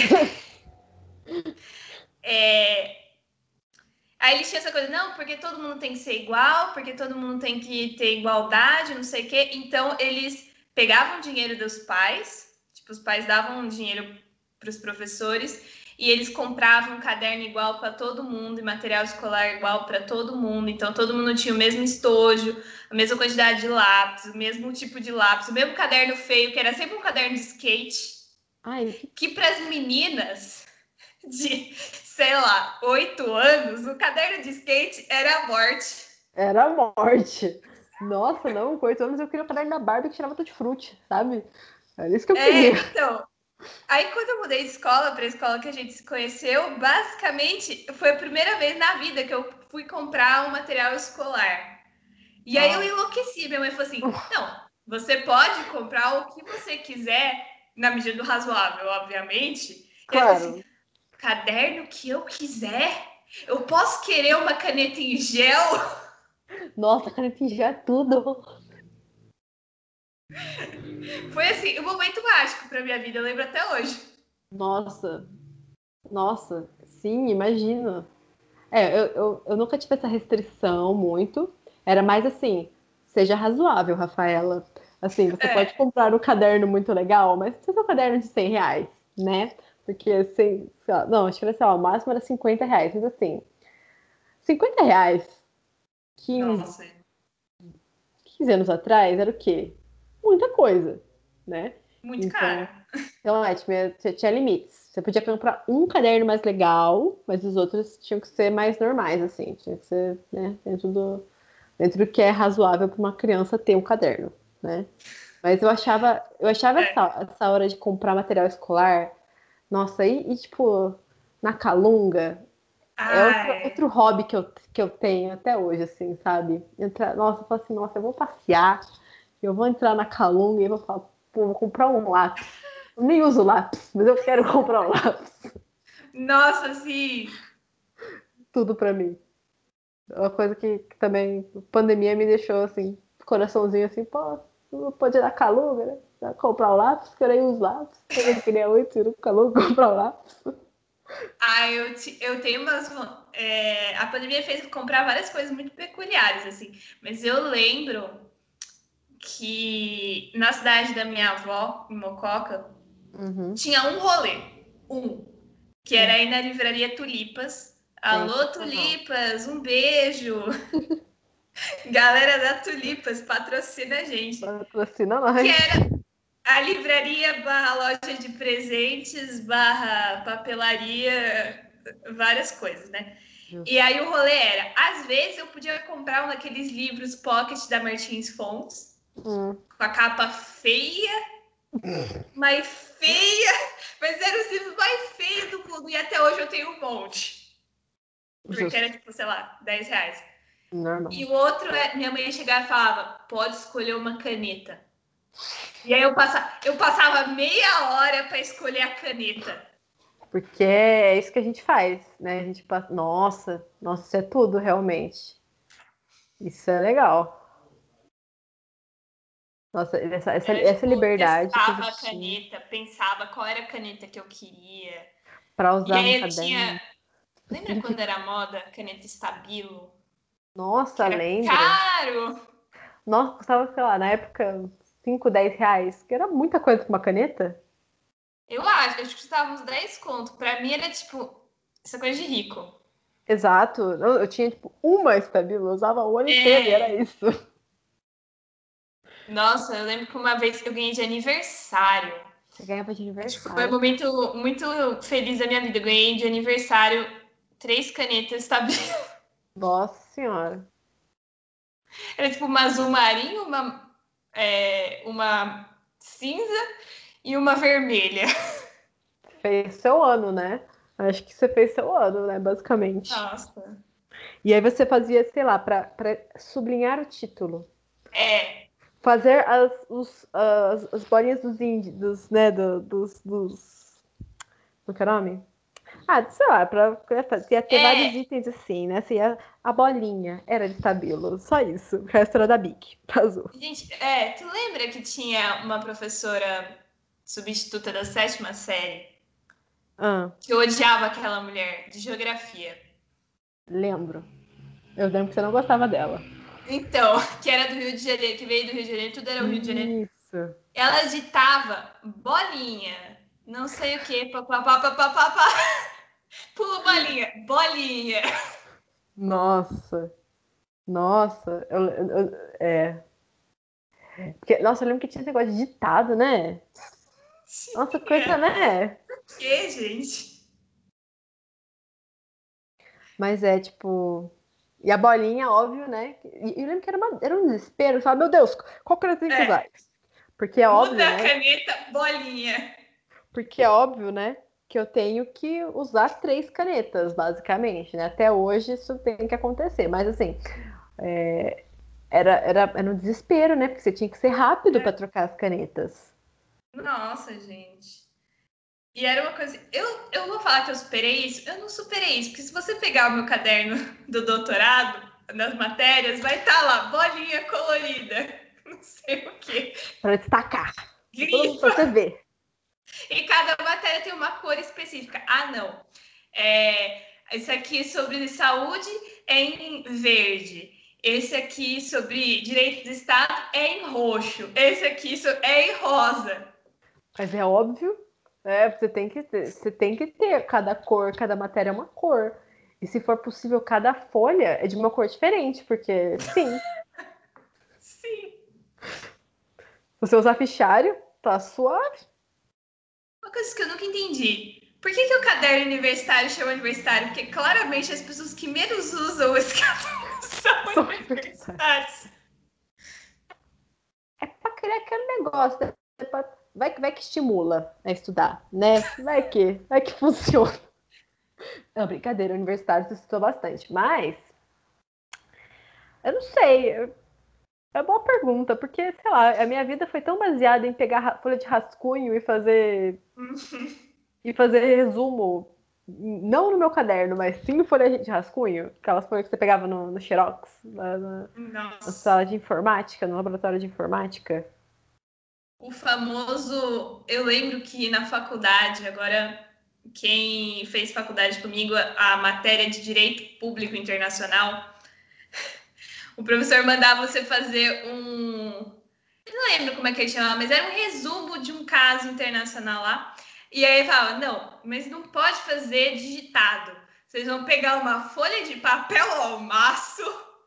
Speaker 1: Aí eles tinham essa coisa, não, porque todo mundo tem que ser igual, porque todo mundo tem que ter igualdade, não sei o quê. Então eles pegavam o dinheiro dos pais, tipo, os pais davam dinheiro para os professores e eles compravam um caderno igual para todo mundo e material escolar igual para todo mundo. Então todo mundo tinha o mesmo estojo, a mesma quantidade de lápis, o mesmo tipo de lápis, o mesmo caderno feio, que era sempre um caderno de skate,
Speaker 2: Ai,
Speaker 1: que para as meninas de, sei lá, 8 anos, o caderno de skate era a morte.
Speaker 2: era a morte. Nossa, não, com 8 anos eu queria o caderno da Barbie que tirava tutti-frutti, sabe? Era isso que eu queria.
Speaker 1: Então, aí quando eu mudei de escola para a escola que a gente se conheceu, basicamente foi a primeira vez na vida que eu fui comprar um material escolar. E aí eu
Speaker 2: Ah,
Speaker 1: enlouqueci. Minha mãe falou assim: não, você pode comprar o que você quiser, na medida do razoável, obviamente. E eu falei assim:
Speaker 2: claro.
Speaker 1: caderno que eu quiser? Eu posso querer uma caneta em gel?
Speaker 2: Nossa, caneta em gel é tudo.
Speaker 1: Foi assim, um momento mágico para minha vida, eu lembro até hoje.
Speaker 2: Nossa, nossa, sim, imagino. É, eu nunca tive essa restrição muito. Era mais assim, seja razoável, Rafaela. Assim, você pode
Speaker 1: É.
Speaker 2: comprar um caderno muito legal, mas precisa ser um caderno de R$ 100, né? Porque, assim, sei lá, não, acho que era, sei lá, o máximo era R$ 50. Mas assim, R$ 50, 15,
Speaker 1: Nossa,
Speaker 2: 15 anos atrás, era o quê? Muita coisa, né?
Speaker 1: muito
Speaker 2: Então,
Speaker 1: caro.
Speaker 2: então tinha limites. Você podia comprar um caderno mais legal, mas os outros tinham que ser mais normais, assim. Tinha que ser, né, dentro do que é razoável para uma criança ter um caderno, né? Mas eu achava
Speaker 1: É.
Speaker 2: essa hora de comprar material escolar, nossa, e tipo, na Calunga, É
Speaker 1: Ai,
Speaker 2: outro hobby que eu tenho até hoje, assim, sabe? Nossa, eu falo assim, nossa, eu vou passear, eu vou entrar na Calunga e vou falar, pô, vou comprar um lápis. Eu nem uso lápis, mas eu quero comprar um lápis.
Speaker 1: nossa, sim.
Speaker 2: Tudo pra mim. É uma coisa que também, a pandemia me deixou, assim, coraçãozinho assim, pô, não pode ir na Calunga, né? Comprar um lápis, que eu nem uso lápis. Eu queria muito ir no Calunga comprar um lápis.
Speaker 1: Ah, eu tenho umas. A pandemia fez comprar várias coisas muito peculiares, assim. Mas eu lembro que na cidade da minha avó, em Mococa,
Speaker 2: Uhum.
Speaker 1: tinha um rolê. Um. Que era aí na livraria Tulipas. Alô,
Speaker 2: Sensacional.
Speaker 1: Tulipas, um beijo. Galera da Tulipas, patrocina a gente.
Speaker 2: Patrocina
Speaker 1: Que
Speaker 2: nós.
Speaker 1: era a livraria barra loja de presentes, barra papelaria, várias coisas, né? E
Speaker 2: Justo.
Speaker 1: aí o rolê era, às vezes eu podia comprar um daqueles livros pocket da Martins Fontes,
Speaker 2: Hum,
Speaker 1: com a capa feia, mais feia, mas eram os livros mais feios do mundo, e até hoje eu tenho um monte. Porque era
Speaker 2: justo.
Speaker 1: tipo, sei lá, R$ 10. E
Speaker 2: Normal.
Speaker 1: o outro é, minha mãe chegava e falava, pode escolher uma caneta. E aí eu passava meia hora para escolher a caneta.
Speaker 2: Porque é isso que a gente faz, né? A gente passa. Nossa, isso é tudo, realmente. Isso é legal. Nossa,
Speaker 1: Era
Speaker 2: essa
Speaker 1: tipo,
Speaker 2: liberdade que a
Speaker 1: testava a
Speaker 2: gente tinha
Speaker 1: caneta, pensava qual era a caneta que eu queria.
Speaker 2: para
Speaker 1: E
Speaker 2: usar no
Speaker 1: aí eu
Speaker 2: caderno.
Speaker 1: tinha. Lembra quando era moda caneta Stabilo? Que
Speaker 2: Nossa,
Speaker 1: era
Speaker 2: lembro.
Speaker 1: caro!
Speaker 2: Nossa, custava, sei lá, na época, 5, 10 reais, que era muita coisa com uma caneta.
Speaker 1: Eu acho que custava uns 10 conto. Pra mim era tipo, essa coisa de rico.
Speaker 2: Exato. Eu tinha, tipo, uma estabilo, eu usava o ano inteiro e era
Speaker 1: É.
Speaker 2: isso.
Speaker 1: Nossa, eu lembro que uma vez eu ganhei de aniversário.
Speaker 2: Você ganhava de
Speaker 1: Acho que foi um
Speaker 2: aniversário.
Speaker 1: momento muito feliz da minha vida. Eu ganhei de aniversário 3 canetas Stabilo.
Speaker 2: Nossa senhora.
Speaker 1: Era tipo uma azul marinho, uma cinza e uma vermelha.
Speaker 2: Fez seu ano, né? Acho que você fez seu ano, né? Basicamente.
Speaker 1: Nossa.
Speaker 2: E aí você fazia, sei lá, para sublinhar o título.
Speaker 1: É.
Speaker 2: Fazer as bolinhas dos índios, né? Dos. Como que é o nome? Ah, sei lá, ia ter vários
Speaker 1: É.
Speaker 2: itens assim, né? Assim, a bolinha era de Stabilo, só isso. O resto era da Bic, azul.
Speaker 1: Gente, tu lembra que tinha uma professora substituta da sétima série
Speaker 2: Ah,
Speaker 1: que eu odiava aquela mulher de geografia?
Speaker 2: lembro. Eu lembro que você não gostava dela.
Speaker 1: Então, que era do Rio de Janeiro, que veio do Rio de Janeiro, tudo era o Rio de Janeiro.
Speaker 2: Isso.
Speaker 1: Ela ditava bolinha, não sei o que, papapá, papapá, pulo bolinha, bolinha.
Speaker 2: Nossa. Nossa. É. Porque, nossa, eu lembro que tinha esse negócio de ditado, né? Nossa, coisa,
Speaker 1: É.
Speaker 2: né?
Speaker 1: Que, gente?
Speaker 2: Mas é tipo. E a bolinha, óbvio, né? E eu lembro que era um desespero. Eu falava, meu Deus, qual que eu tenho que usar?
Speaker 1: É,
Speaker 2: Porque é
Speaker 1: muda
Speaker 2: óbvio,
Speaker 1: a
Speaker 2: né?
Speaker 1: caneta, bolinha.
Speaker 2: Porque é óbvio, né? Que eu tenho que usar 3 canetas, basicamente, né? Até hoje isso tem que acontecer. Mas assim, era um desespero, né? Porque você tinha que ser rápido para trocar as canetas.
Speaker 1: Nossa, gente. E era uma coisa. Eu vou falar que eu superei isso. Eu não superei isso, porque se você pegar o meu caderno do doutorado, das matérias, vai estar lá, bolinha colorida. Não sei o quê.
Speaker 2: Para destacar. Pra todo mundo, pra
Speaker 1: Grifa.
Speaker 2: você ver.
Speaker 1: E cada matéria tem uma cor específica. Ah, não. Esse aqui sobre saúde é em verde. Esse aqui sobre direito do Estado é em roxo. Esse aqui é em rosa.
Speaker 2: Mas é óbvio, né? Você tem que ter cada cor, cada matéria é uma cor. E se for possível, cada folha é de uma cor diferente, porque sim,
Speaker 1: Sim.
Speaker 2: se você usar fichário, tá suave.
Speaker 1: Uma coisa que eu nunca entendi. Por que o caderno universitário chama universitário? Porque claramente as pessoas que menos usam esse caderno são
Speaker 2: Só aniversário.
Speaker 1: universitários.
Speaker 2: É pra criar aquele negócio, né? Vai que estimula a estudar, né? Vai que funciona. Não, brincadeira, universitário se estudou bastante. Mas, eu não sei. É uma boa pergunta, porque, sei lá, a minha vida foi tão baseada em pegar folha de rascunho e fazer resumo, não no meu caderno, mas sim em folha de rascunho, aquelas folhas que você pegava no Xerox, na
Speaker 1: Nossa.
Speaker 2: sala de informática, no laboratório de informática.
Speaker 1: O famoso. Eu lembro que na faculdade, agora, quem fez faculdade comigo, a matéria de Direito Público Internacional, o professor mandava você fazer um. Eu não lembro como é que ele chamava, mas era um resumo de um caso internacional lá. E aí ele falava: não, mas não pode fazer digitado. Vocês vão pegar uma folha de papel ao maço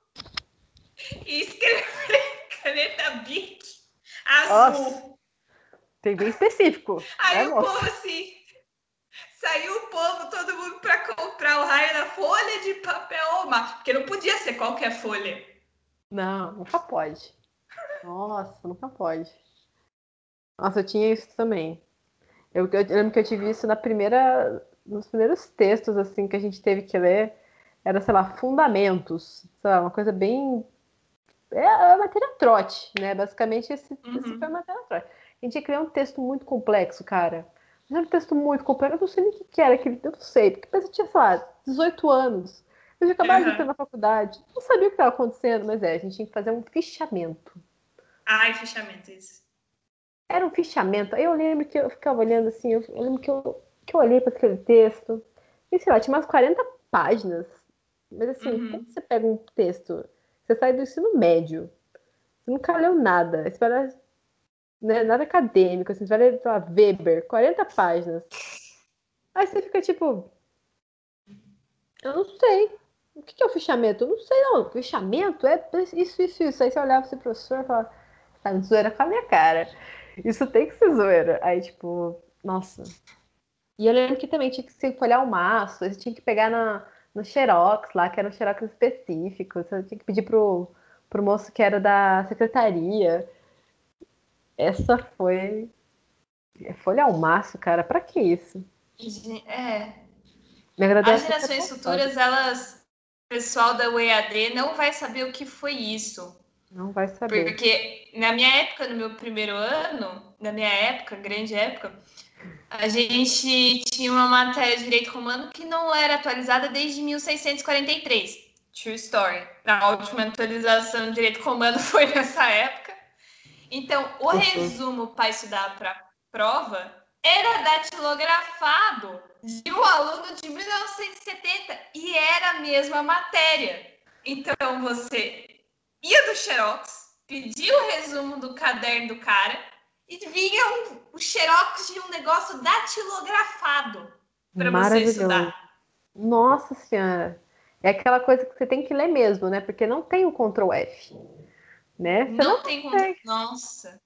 Speaker 1: e escrever caneta Bic
Speaker 2: Nossa,
Speaker 1: azul.
Speaker 2: tem bem específico, né,
Speaker 1: Aí o povo
Speaker 2: moça?
Speaker 1: assim, saiu o povo, todo mundo para comprar o raio da folha de papel ao maço, porque não podia ser qualquer folha.
Speaker 2: Não, nunca pode. Nossa, nunca pode. Nossa, eu tinha isso também. Eu lembro que eu tive isso nos primeiros textos assim que a gente teve que ler. Era, sei lá, fundamentos. Sei lá, uma coisa bem. É a matéria trote, né? Basicamente, esse foi a matéria trote. A gente tinha que ler um texto muito complexo, cara. Mas era um texto muito complexo. Eu não sei nem o que era aquele. Eu não sei. Porque eu tinha, sei lá, 18 anos. Eu tinha acabado de entrar
Speaker 1: Uhum.
Speaker 2: na faculdade. Não sabia o que estava acontecendo, mas a gente tinha que fazer um fichamento.
Speaker 1: Ai, fechamento, isso.
Speaker 2: Era um fichamento. Aí eu lembro que eu ficava olhando assim, eu lembro que eu olhei para aquele texto, e sei lá, tinha umas 40 páginas. Mas assim, quando
Speaker 1: Uhum.
Speaker 2: você pega um texto, você sai do ensino médio, você nunca leu nada, você vai ler, né, nada acadêmico, assim, você vai ler, sei lá, Weber, 40 páginas. Aí você fica tipo, eu não sei. O que é o fichamento? Eu não sei não. Fichamento é isso. Aí você olhava pro professor e falava, tá de zoeira com a minha cara. Isso tem que ser zoeira. Aí, tipo, nossa. E eu lembro que também tinha que se folhear o maço, você tinha que pegar no Xerox lá, que era um Xerox específico, você tinha que pedir pro moço que era da secretaria. Essa foi. Folhear o maço, cara, pra que isso?
Speaker 1: É.
Speaker 2: Minha
Speaker 1: As
Speaker 2: graduação foi
Speaker 1: gerações
Speaker 2: passada.
Speaker 1: futuras, elas. O pessoal da UEAD não vai saber o que foi isso.
Speaker 2: Não vai saber.
Speaker 1: Porque na minha época, no meu primeiro ano, na minha época, grande época, a gente tinha uma matéria de direito romano que não era atualizada desde 1643. True story. A última atualização de direito romano foi nessa época. Então, o
Speaker 2: Gostoso.
Speaker 1: resumo para estudar para a prova era datilografado de um aluno de 1970 e era a mesma matéria. Então, você ia do Xerox, pedia o resumo do caderno do cara e vinha o Xerox de um negócio datilografado para você
Speaker 2: Maravilhoso.
Speaker 1: estudar.
Speaker 2: Nossa Senhora. É aquela coisa que você tem que ler mesmo, né? Porque não tem o Ctrl F, né? Você não
Speaker 1: Não tem como.
Speaker 2: consegue.
Speaker 1: Nossa.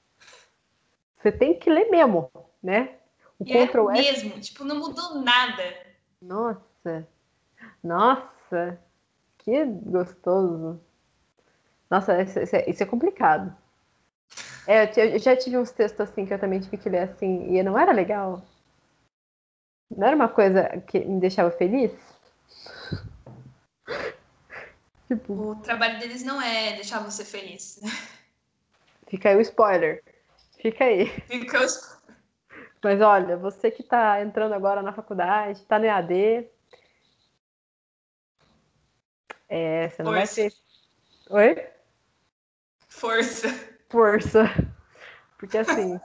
Speaker 2: Você tem que ler mesmo, né? O
Speaker 1: E era
Speaker 2: Ctrl F.
Speaker 1: mesmo, tipo, não mudou nada.
Speaker 2: Nossa, nossa, que gostoso. Nossa, isso é complicado. Eu já tive uns textos assim que eu também tive que ler assim e não era legal. Não era uma coisa que me deixava feliz. Tipo,
Speaker 1: O trabalho deles não é deixar você feliz.
Speaker 2: fica aí o spoiler. Fica aí.
Speaker 1: Fica os...
Speaker 2: Mas olha, você que tá entrando agora na faculdade, tá no EAD, você não vai
Speaker 1: Força,
Speaker 2: ter. Oi?
Speaker 1: força.
Speaker 2: Força. Porque assim,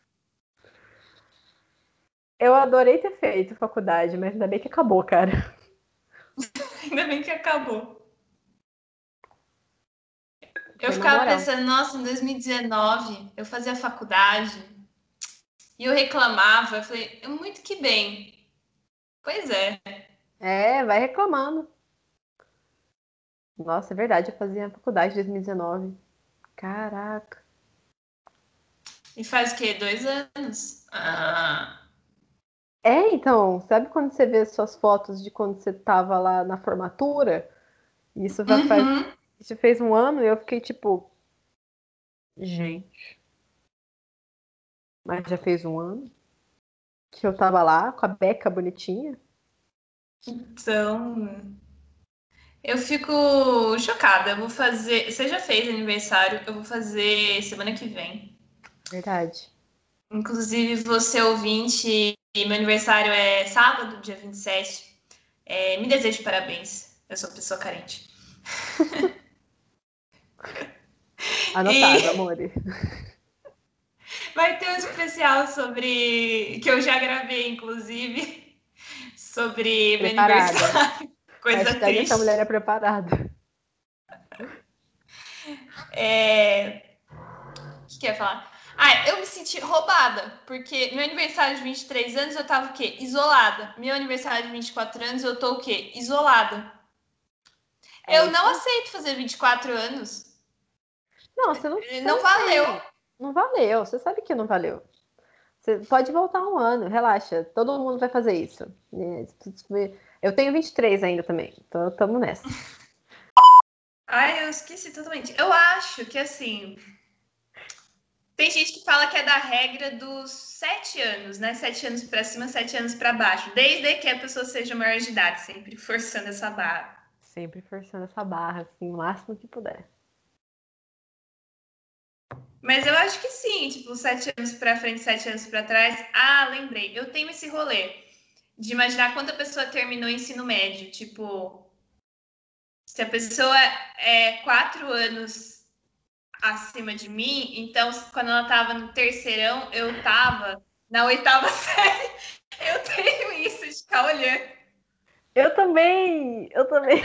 Speaker 2: eu adorei ter feito faculdade, mas ainda bem que acabou, cara.
Speaker 1: Ainda bem que acabou. Eu
Speaker 2: Porque na
Speaker 1: ficava
Speaker 2: moral.
Speaker 1: pensando, nossa, em 2019 eu fazia faculdade e eu reclamava. Eu falei, muito que bem. Pois é.
Speaker 2: Vai reclamando. Nossa, é verdade, eu fazia faculdade em 2019. Caraca.
Speaker 1: E faz o quê? 2 anos? Ah.
Speaker 2: Então, sabe quando você vê suas fotos de quando você tava lá na formatura? Isso vai faz.
Speaker 1: Uhum.
Speaker 2: Isso fez um ano e eu fiquei tipo, gente, mas já fez um ano que eu tava lá com a beca bonitinha.
Speaker 1: Então, eu fico chocada. Eu vou fazer. Você já fez aniversário? Eu vou fazer semana que vem.
Speaker 2: Verdade.
Speaker 1: Inclusive, você ouvinte, meu aniversário é sábado, dia 27. Me desejo parabéns. Eu sou pessoa carente.
Speaker 2: Anotado,
Speaker 1: E
Speaker 2: amore.
Speaker 1: vai ter um especial sobre. Que eu já gravei, inclusive, sobre meu
Speaker 2: Preparada.
Speaker 1: aniversário. Coisa
Speaker 2: Hashtag essa mulher é
Speaker 1: triste.
Speaker 2: preparada.
Speaker 1: O que eu ia falar? Ah, eu me senti roubada, porque meu aniversário de 23 anos eu tava o quê? Isolada. Meu aniversário de 24 anos eu tô o quê? Isolada.
Speaker 2: É
Speaker 1: Eu
Speaker 2: isso
Speaker 1: não
Speaker 2: aí.
Speaker 1: aceito fazer 24 anos.
Speaker 2: Não, você
Speaker 1: Não
Speaker 2: não
Speaker 1: valeu.
Speaker 2: tem. Não valeu. Você sabe que não valeu. Você pode voltar um ano, relaxa. Todo mundo vai fazer isso. Eu tenho 23 ainda também. Então, tamo nessa.
Speaker 1: Ai, eu esqueci totalmente. Eu acho que assim. Tem gente que fala que é da regra dos 7 anos, né? 7 anos pra cima, 7 anos pra baixo. Desde que a pessoa seja maior de idade, sempre forçando essa barra.
Speaker 2: Sempre forçando essa barra, assim, o máximo que puder.
Speaker 1: Mas eu acho que sim, tipo, 7 anos pra frente, 7 anos pra trás. Ah, lembrei. Eu tenho esse rolê de imaginar quando a pessoa terminou o ensino médio. Tipo, se a pessoa é 4 anos acima de mim, então quando ela tava no terceirão, eu tava na oitava série. Eu tenho isso de ficar olhando.
Speaker 2: Eu também! Eu também!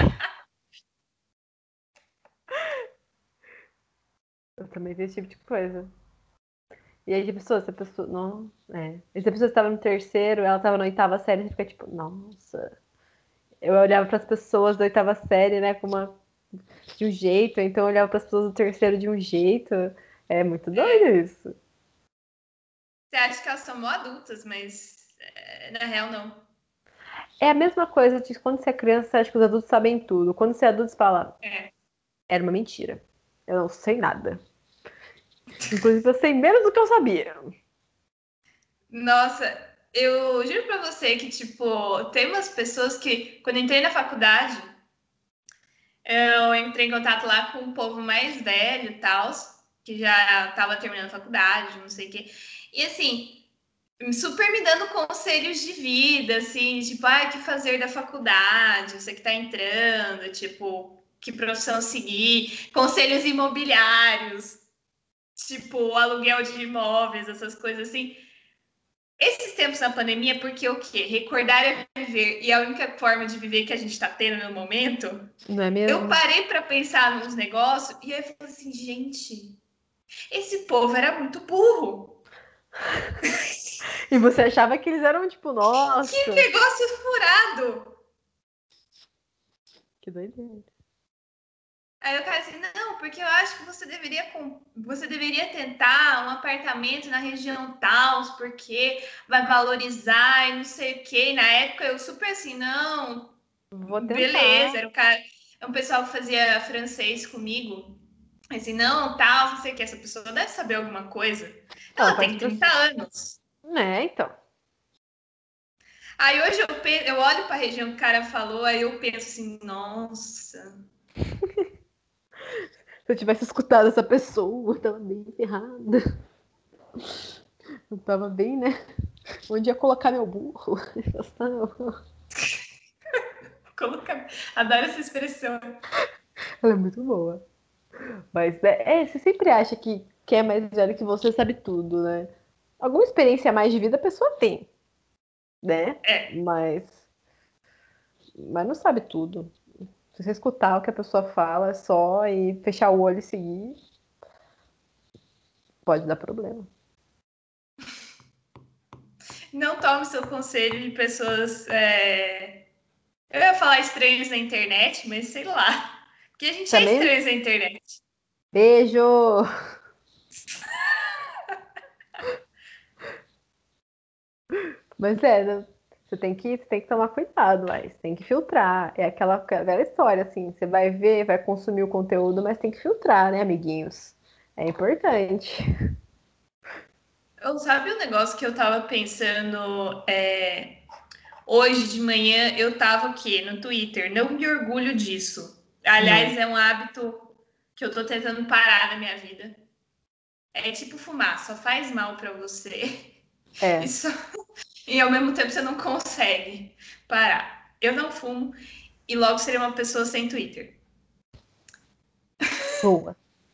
Speaker 2: Eu também fiz esse tipo de coisa. E aí, se a pessoa. Não, é. E se a pessoa estava no terceiro, ela estava na oitava série, você fica tipo, nossa. Eu olhava para as pessoas da oitava série, né, de um jeito, então eu olhava para as pessoas do terceiro de um jeito. É muito doido isso.
Speaker 1: Você acha que elas são mó adultas, mas na real não.
Speaker 2: É a mesma coisa de quando você é criança, você acha que os adultos sabem tudo. Quando você é adulto, você fala,
Speaker 1: É.
Speaker 2: era uma mentira. Eu não sei nada. Inclusive, eu sei menos do que eu sabia.
Speaker 1: Nossa, eu juro pra você que, tipo, tem umas pessoas que, quando eu entrei na faculdade, eu entrei em contato lá com um povo mais velho e tal, que já tava terminando a faculdade, não sei o quê. E assim, super me dando conselhos de vida, assim, tipo, ah, o que fazer da faculdade, você que tá entrando, tipo, que profissão seguir, conselhos imobiliários, tipo, aluguel de imóveis, essas coisas assim. Esses tempos na pandemia, porque o quê? Recordar é viver, e a única forma de viver que a gente está tendo no momento,
Speaker 2: Não é
Speaker 1: eu
Speaker 2: mesmo?
Speaker 1: parei para pensar nos negócios e aí eu falei assim, gente, esse povo era muito burro.
Speaker 2: E você achava que eles eram tipo,
Speaker 1: Que
Speaker 2: nossa,
Speaker 1: negócio furado!
Speaker 2: que doideira.
Speaker 1: Aí o cara assim, não, porque eu acho que você deveria tentar um apartamento na região tal, porque vai valorizar e não sei o quê. E na época eu super assim, não,
Speaker 2: Vou
Speaker 1: beleza,
Speaker 2: tentar.
Speaker 1: era o cara, é um pessoal que fazia francês comigo. Assim, não, tal, não sei o que, essa pessoa deve saber alguma coisa.
Speaker 2: Ela
Speaker 1: Ela
Speaker 2: faz
Speaker 1: tem
Speaker 2: pra.
Speaker 1: 30 anos.
Speaker 2: Né, então.
Speaker 1: Aí hoje eu olho para a região que o cara falou, aí eu penso assim, nossa.
Speaker 2: Se eu tivesse escutado essa pessoa, eu tava bem ferrada. Eu tava bem, né? Onde ia colocar meu burro?
Speaker 1: Coloca... Adoro essa expressão.
Speaker 2: Ela é muito boa. Mas você sempre acha que quem é mais velho que você sabe tudo, né? Alguma experiência a mais de vida a pessoa tem, né?
Speaker 1: É,
Speaker 2: Mas não sabe tudo. Se você escutar o que a pessoa fala só e fechar o olho e seguir, pode dar problema.
Speaker 1: não tome seu conselho de pessoas. Eu ia falar estranhos na internet, mas sei lá. Porque a gente é
Speaker 2: Também,
Speaker 1: estranho na internet.
Speaker 2: beijo! Mas né? Você tem que tomar cuidado, mas tem que filtrar. É aquela história, assim, você vai ver, vai consumir o conteúdo, mas tem que filtrar, né, amiguinhos? É importante.
Speaker 1: Eu sabe um negócio que eu tava pensando? Hoje de manhã eu tava o quê? No Twitter. Não me orgulho disso. Aliás,
Speaker 2: Não.
Speaker 1: é um hábito que eu tô tentando parar na minha vida. É tipo fumar, só faz mal pra você. E,
Speaker 2: É,
Speaker 1: só... e ao mesmo tempo você não consegue parar. Eu não fumo e logo seria uma pessoa sem Twitter.
Speaker 2: boa.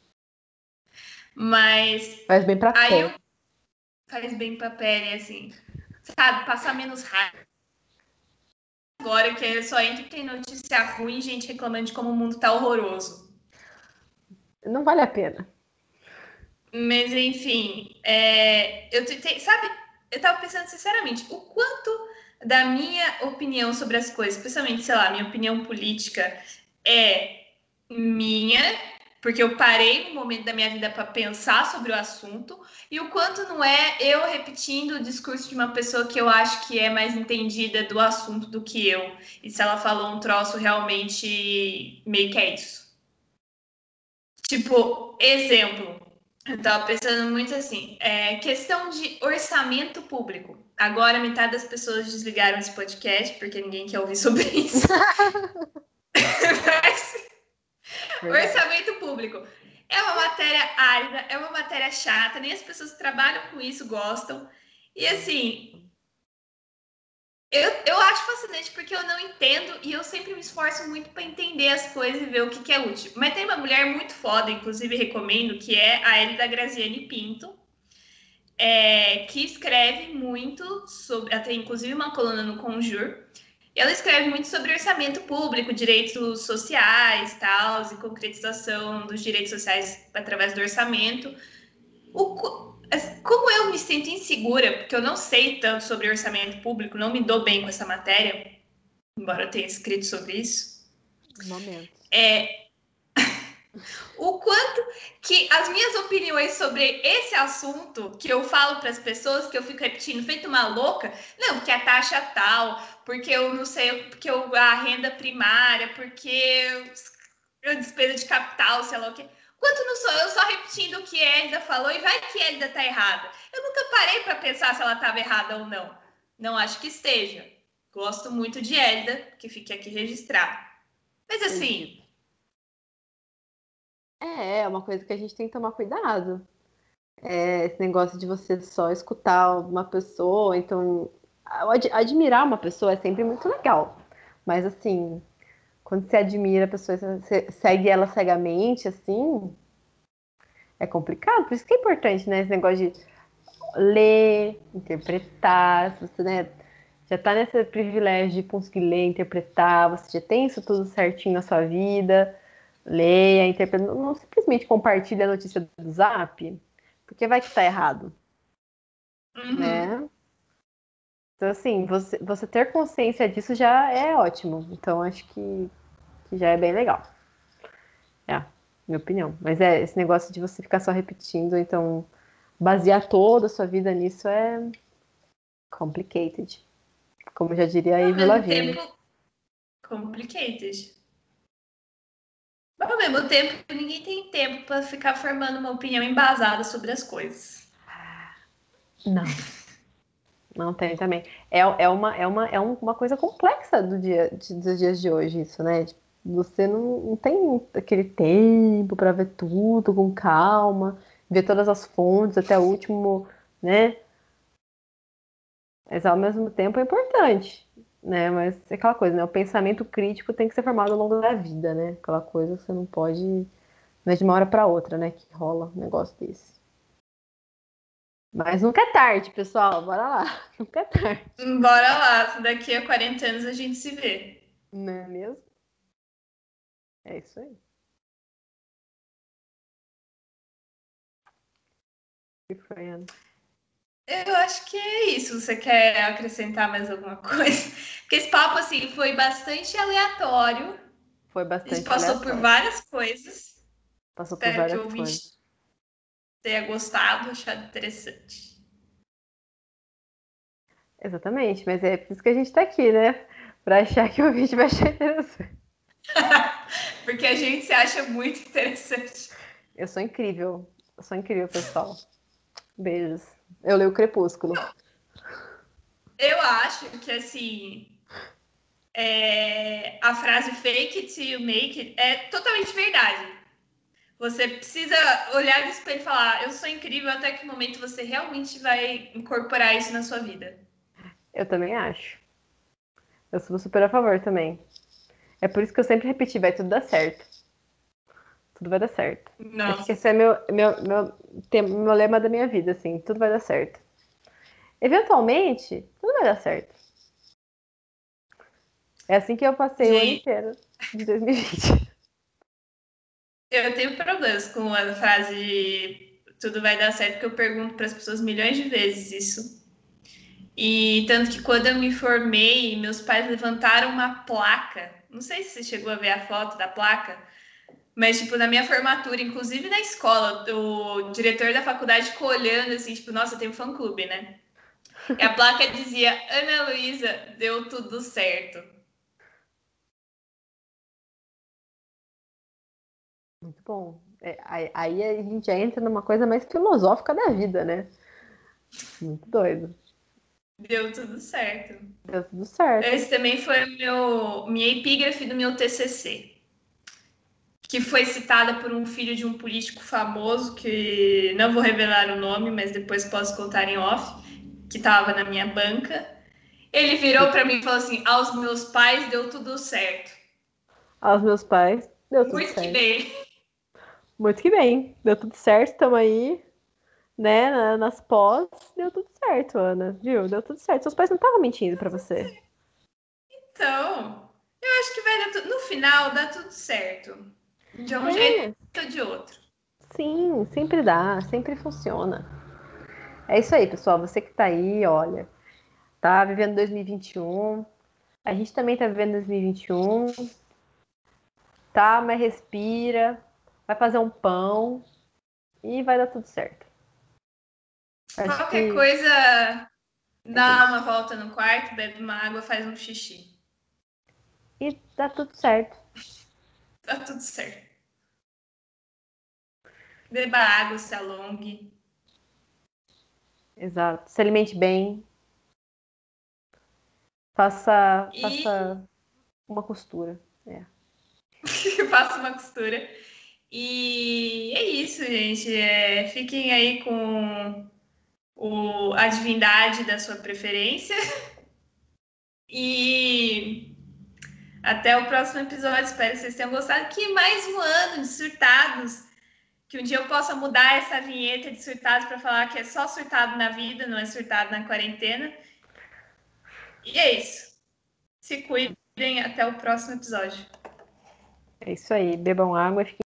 Speaker 1: Mas
Speaker 2: Faz bem pra
Speaker 1: aí
Speaker 2: pele.
Speaker 1: eu faz bem pra pele, assim, sabe? Passar menos raiva. Agora que só entra e tem notícia ruim, gente reclamando de como o mundo tá horroroso.
Speaker 2: Não vale a pena.
Speaker 1: Mas enfim, eu tentei, sabe? Eu tava pensando sinceramente, o quanto da minha opinião sobre as coisas, especialmente, sei lá, minha opinião política é minha, porque eu parei no momento da minha vida para pensar sobre o assunto, e o quanto não é eu repetindo o discurso de uma pessoa que eu acho que é mais entendida do assunto do que eu. E se ela falou um troço realmente meio que é isso. Tipo, exemplo. Eu tava pensando muito assim, questão de orçamento público. Agora metade das pessoas desligaram esse podcast porque ninguém quer ouvir sobre isso. Mas,
Speaker 2: Verdade.
Speaker 1: orçamento público é uma matéria árida, é uma matéria chata, nem as pessoas que trabalham com isso gostam. E assim, eu acho fascinante porque eu não entendo e eu sempre me esforço muito para entender as coisas e ver o que é útil. Mas tem uma mulher muito foda, inclusive recomendo, que é a Elida Graziani Pinto, que escreve muito sobre, até inclusive uma coluna no Conjur. Ela escreve muito sobre orçamento público, direitos sociais, tal, e concretização dos direitos sociais através do orçamento. Como eu me sinto insegura, porque eu não sei tanto sobre orçamento público, não me dou bem com essa matéria, embora eu tenha escrito sobre isso,
Speaker 2: Momentos.
Speaker 1: o quanto que as minhas opiniões sobre esse assunto que eu falo para as pessoas, que eu fico repetindo, feito uma louca, não, porque a taxa tal, porque eu não sei, porque a renda primária, porque a despesa de capital, sei lá o quê. Quanto não sou eu só repetindo o que a Elida falou e vai que a Elida tá errada. Eu nunca parei para pensar se ela estava errada ou não. Não acho que esteja. Gosto muito de Elida, que fique aqui registrado. Mas
Speaker 2: Acredito.
Speaker 1: assim,
Speaker 2: É uma coisa que a gente tem que tomar cuidado. Esse negócio de você só escutar uma pessoa, então admirar uma pessoa é sempre muito legal. Mas assim, quando você admira a pessoa, você segue ela cegamente, assim, é complicado. Por isso que é importante, né? Esse negócio de ler, interpretar, se você, né, já tá nesse privilégio de conseguir ler, interpretar, você já tem isso tudo certinho na sua vida, leia, interpreta, não simplesmente compartilha a notícia do Zap, porque vai que tá errado,
Speaker 1: uhum.
Speaker 2: né? Então, assim, você ter consciência disso já é ótimo. Então, acho que já é bem legal. É, minha opinião. Mas esse negócio de você ficar só repetindo, então, basear toda a sua vida nisso é complicated. Como já diria a
Speaker 1: Ao
Speaker 2: Avril
Speaker 1: mesmo
Speaker 2: Lavigne.
Speaker 1: tempo, complicated. Mas ao mesmo tempo, ninguém tem tempo para ficar formando uma opinião embasada sobre as coisas.
Speaker 2: Não, não tem também. É uma coisa complexa dos dias de hoje, isso, né? Tipo, você não tem aquele tempo para ver tudo com calma, ver todas as fontes até o último, né? Mas ao mesmo tempo é importante, né? Mas é aquela coisa, né? O pensamento crítico tem que ser formado ao longo da vida, né? Aquela coisa que você não pode, não é de uma hora para outra, né? Que rola um negócio desse. Mas nunca é tarde, pessoal. Bora lá. Nunca é tarde.
Speaker 1: Bora lá, daqui a 40 anos a gente se vê.
Speaker 2: Não é mesmo? É isso aí. Que foi, Ana?
Speaker 1: Eu acho que é isso. Você quer acrescentar mais alguma coisa? Porque esse papo, assim, foi bastante aleatório.
Speaker 2: Foi
Speaker 1: A gente
Speaker 2: bastante
Speaker 1: passou por
Speaker 2: aleatório.
Speaker 1: várias coisas.
Speaker 2: Passou por
Speaker 1: Espero que
Speaker 2: várias
Speaker 1: o
Speaker 2: coisas.
Speaker 1: ouvinte tenha gostado, achado interessante.
Speaker 2: Exatamente, mas é por isso que a gente tá aqui, né? Pra achar que o vídeo vai achar interessante.
Speaker 1: Porque a gente se acha muito interessante.
Speaker 2: Eu sou incrível. Eu sou incrível, pessoal. Beijos. Eu leio o Crepúsculo.
Speaker 1: Eu acho que, assim, a frase fake it till you make it é totalmente verdade. Você precisa olhar no espelho e falar, eu sou incrível, até que momento você realmente vai incorporar isso na sua vida.
Speaker 2: Eu também acho. Eu sou super a favor também. É por isso que eu sempre repeti, vai tudo dar certo. Tudo vai dar certo. Acho que
Speaker 1: Nossa.
Speaker 2: esse é meu lema da minha vida, assim. Tudo vai dar certo. Eventualmente, tudo vai dar certo. É assim que eu passei o ano
Speaker 1: Gente,
Speaker 2: inteiro de 2020.
Speaker 1: eu tenho problemas com a frase tudo vai dar certo, porque eu pergunto para as pessoas milhões de vezes isso. E tanto que quando eu me formei, meus pais levantaram uma placa. Não sei se você chegou a ver a foto da placa, mas, tipo, na minha formatura, inclusive na escola, o diretor da faculdade ficou olhando assim, tipo, nossa, tem um fã-clube, né? E a placa dizia, Ana Luísa, deu tudo certo.
Speaker 2: Muito bom. Aí a gente já entra numa coisa mais filosófica da vida, né? Muito doido.
Speaker 1: Deu tudo certo.
Speaker 2: Deu tudo certo.
Speaker 1: Esse também foi minha epígrafe do meu TCC, que foi citada por um filho de um político famoso, que não vou revelar o nome, mas depois posso contar em off, que estava na minha banca. Ele virou para mim e falou assim: aos meus pais deu tudo certo.
Speaker 2: Aos meus pais, deu tudo
Speaker 1: Muito que
Speaker 2: certo.
Speaker 1: bem.
Speaker 2: Muito que bem. Deu tudo certo, estamos aí, né? Nas pós, deu tudo certo, Ana. Viu? Deu tudo certo. Seus pais não estavam mentindo pra você.
Speaker 1: Então, eu acho que vai dar tudo. No final, dá tudo certo. De um jeito
Speaker 2: É,
Speaker 1: ou de outro.
Speaker 2: sim, sempre dá, sempre funciona. É isso aí, pessoal. Você que tá aí, olha, tá vivendo 2021. A gente também tá vivendo 2021, tá? Mas respira, vai fazer um pão e vai dar tudo certo. Acho
Speaker 1: Qualquer
Speaker 2: que
Speaker 1: coisa,
Speaker 2: é
Speaker 1: dá
Speaker 2: isso.
Speaker 1: uma volta no quarto, bebe uma água, faz um xixi.
Speaker 2: E dá tudo certo.
Speaker 1: Tá tudo certo. Beba água, se alongue.
Speaker 2: Exato. Se alimente bem, faça
Speaker 1: E
Speaker 2: uma costura. É.
Speaker 1: faça uma costura. E é isso, gente. Fiquem aí com a divindade da sua preferência. E até o próximo episódio. Espero que vocês tenham gostado. Que mais um ano de surtados. Que um dia eu possa mudar essa vinheta de surtados para falar que é só surtado na vida, não é surtado na quarentena. E é isso. Se cuidem. Até o próximo episódio.
Speaker 2: É isso aí. Bebam água e fiquem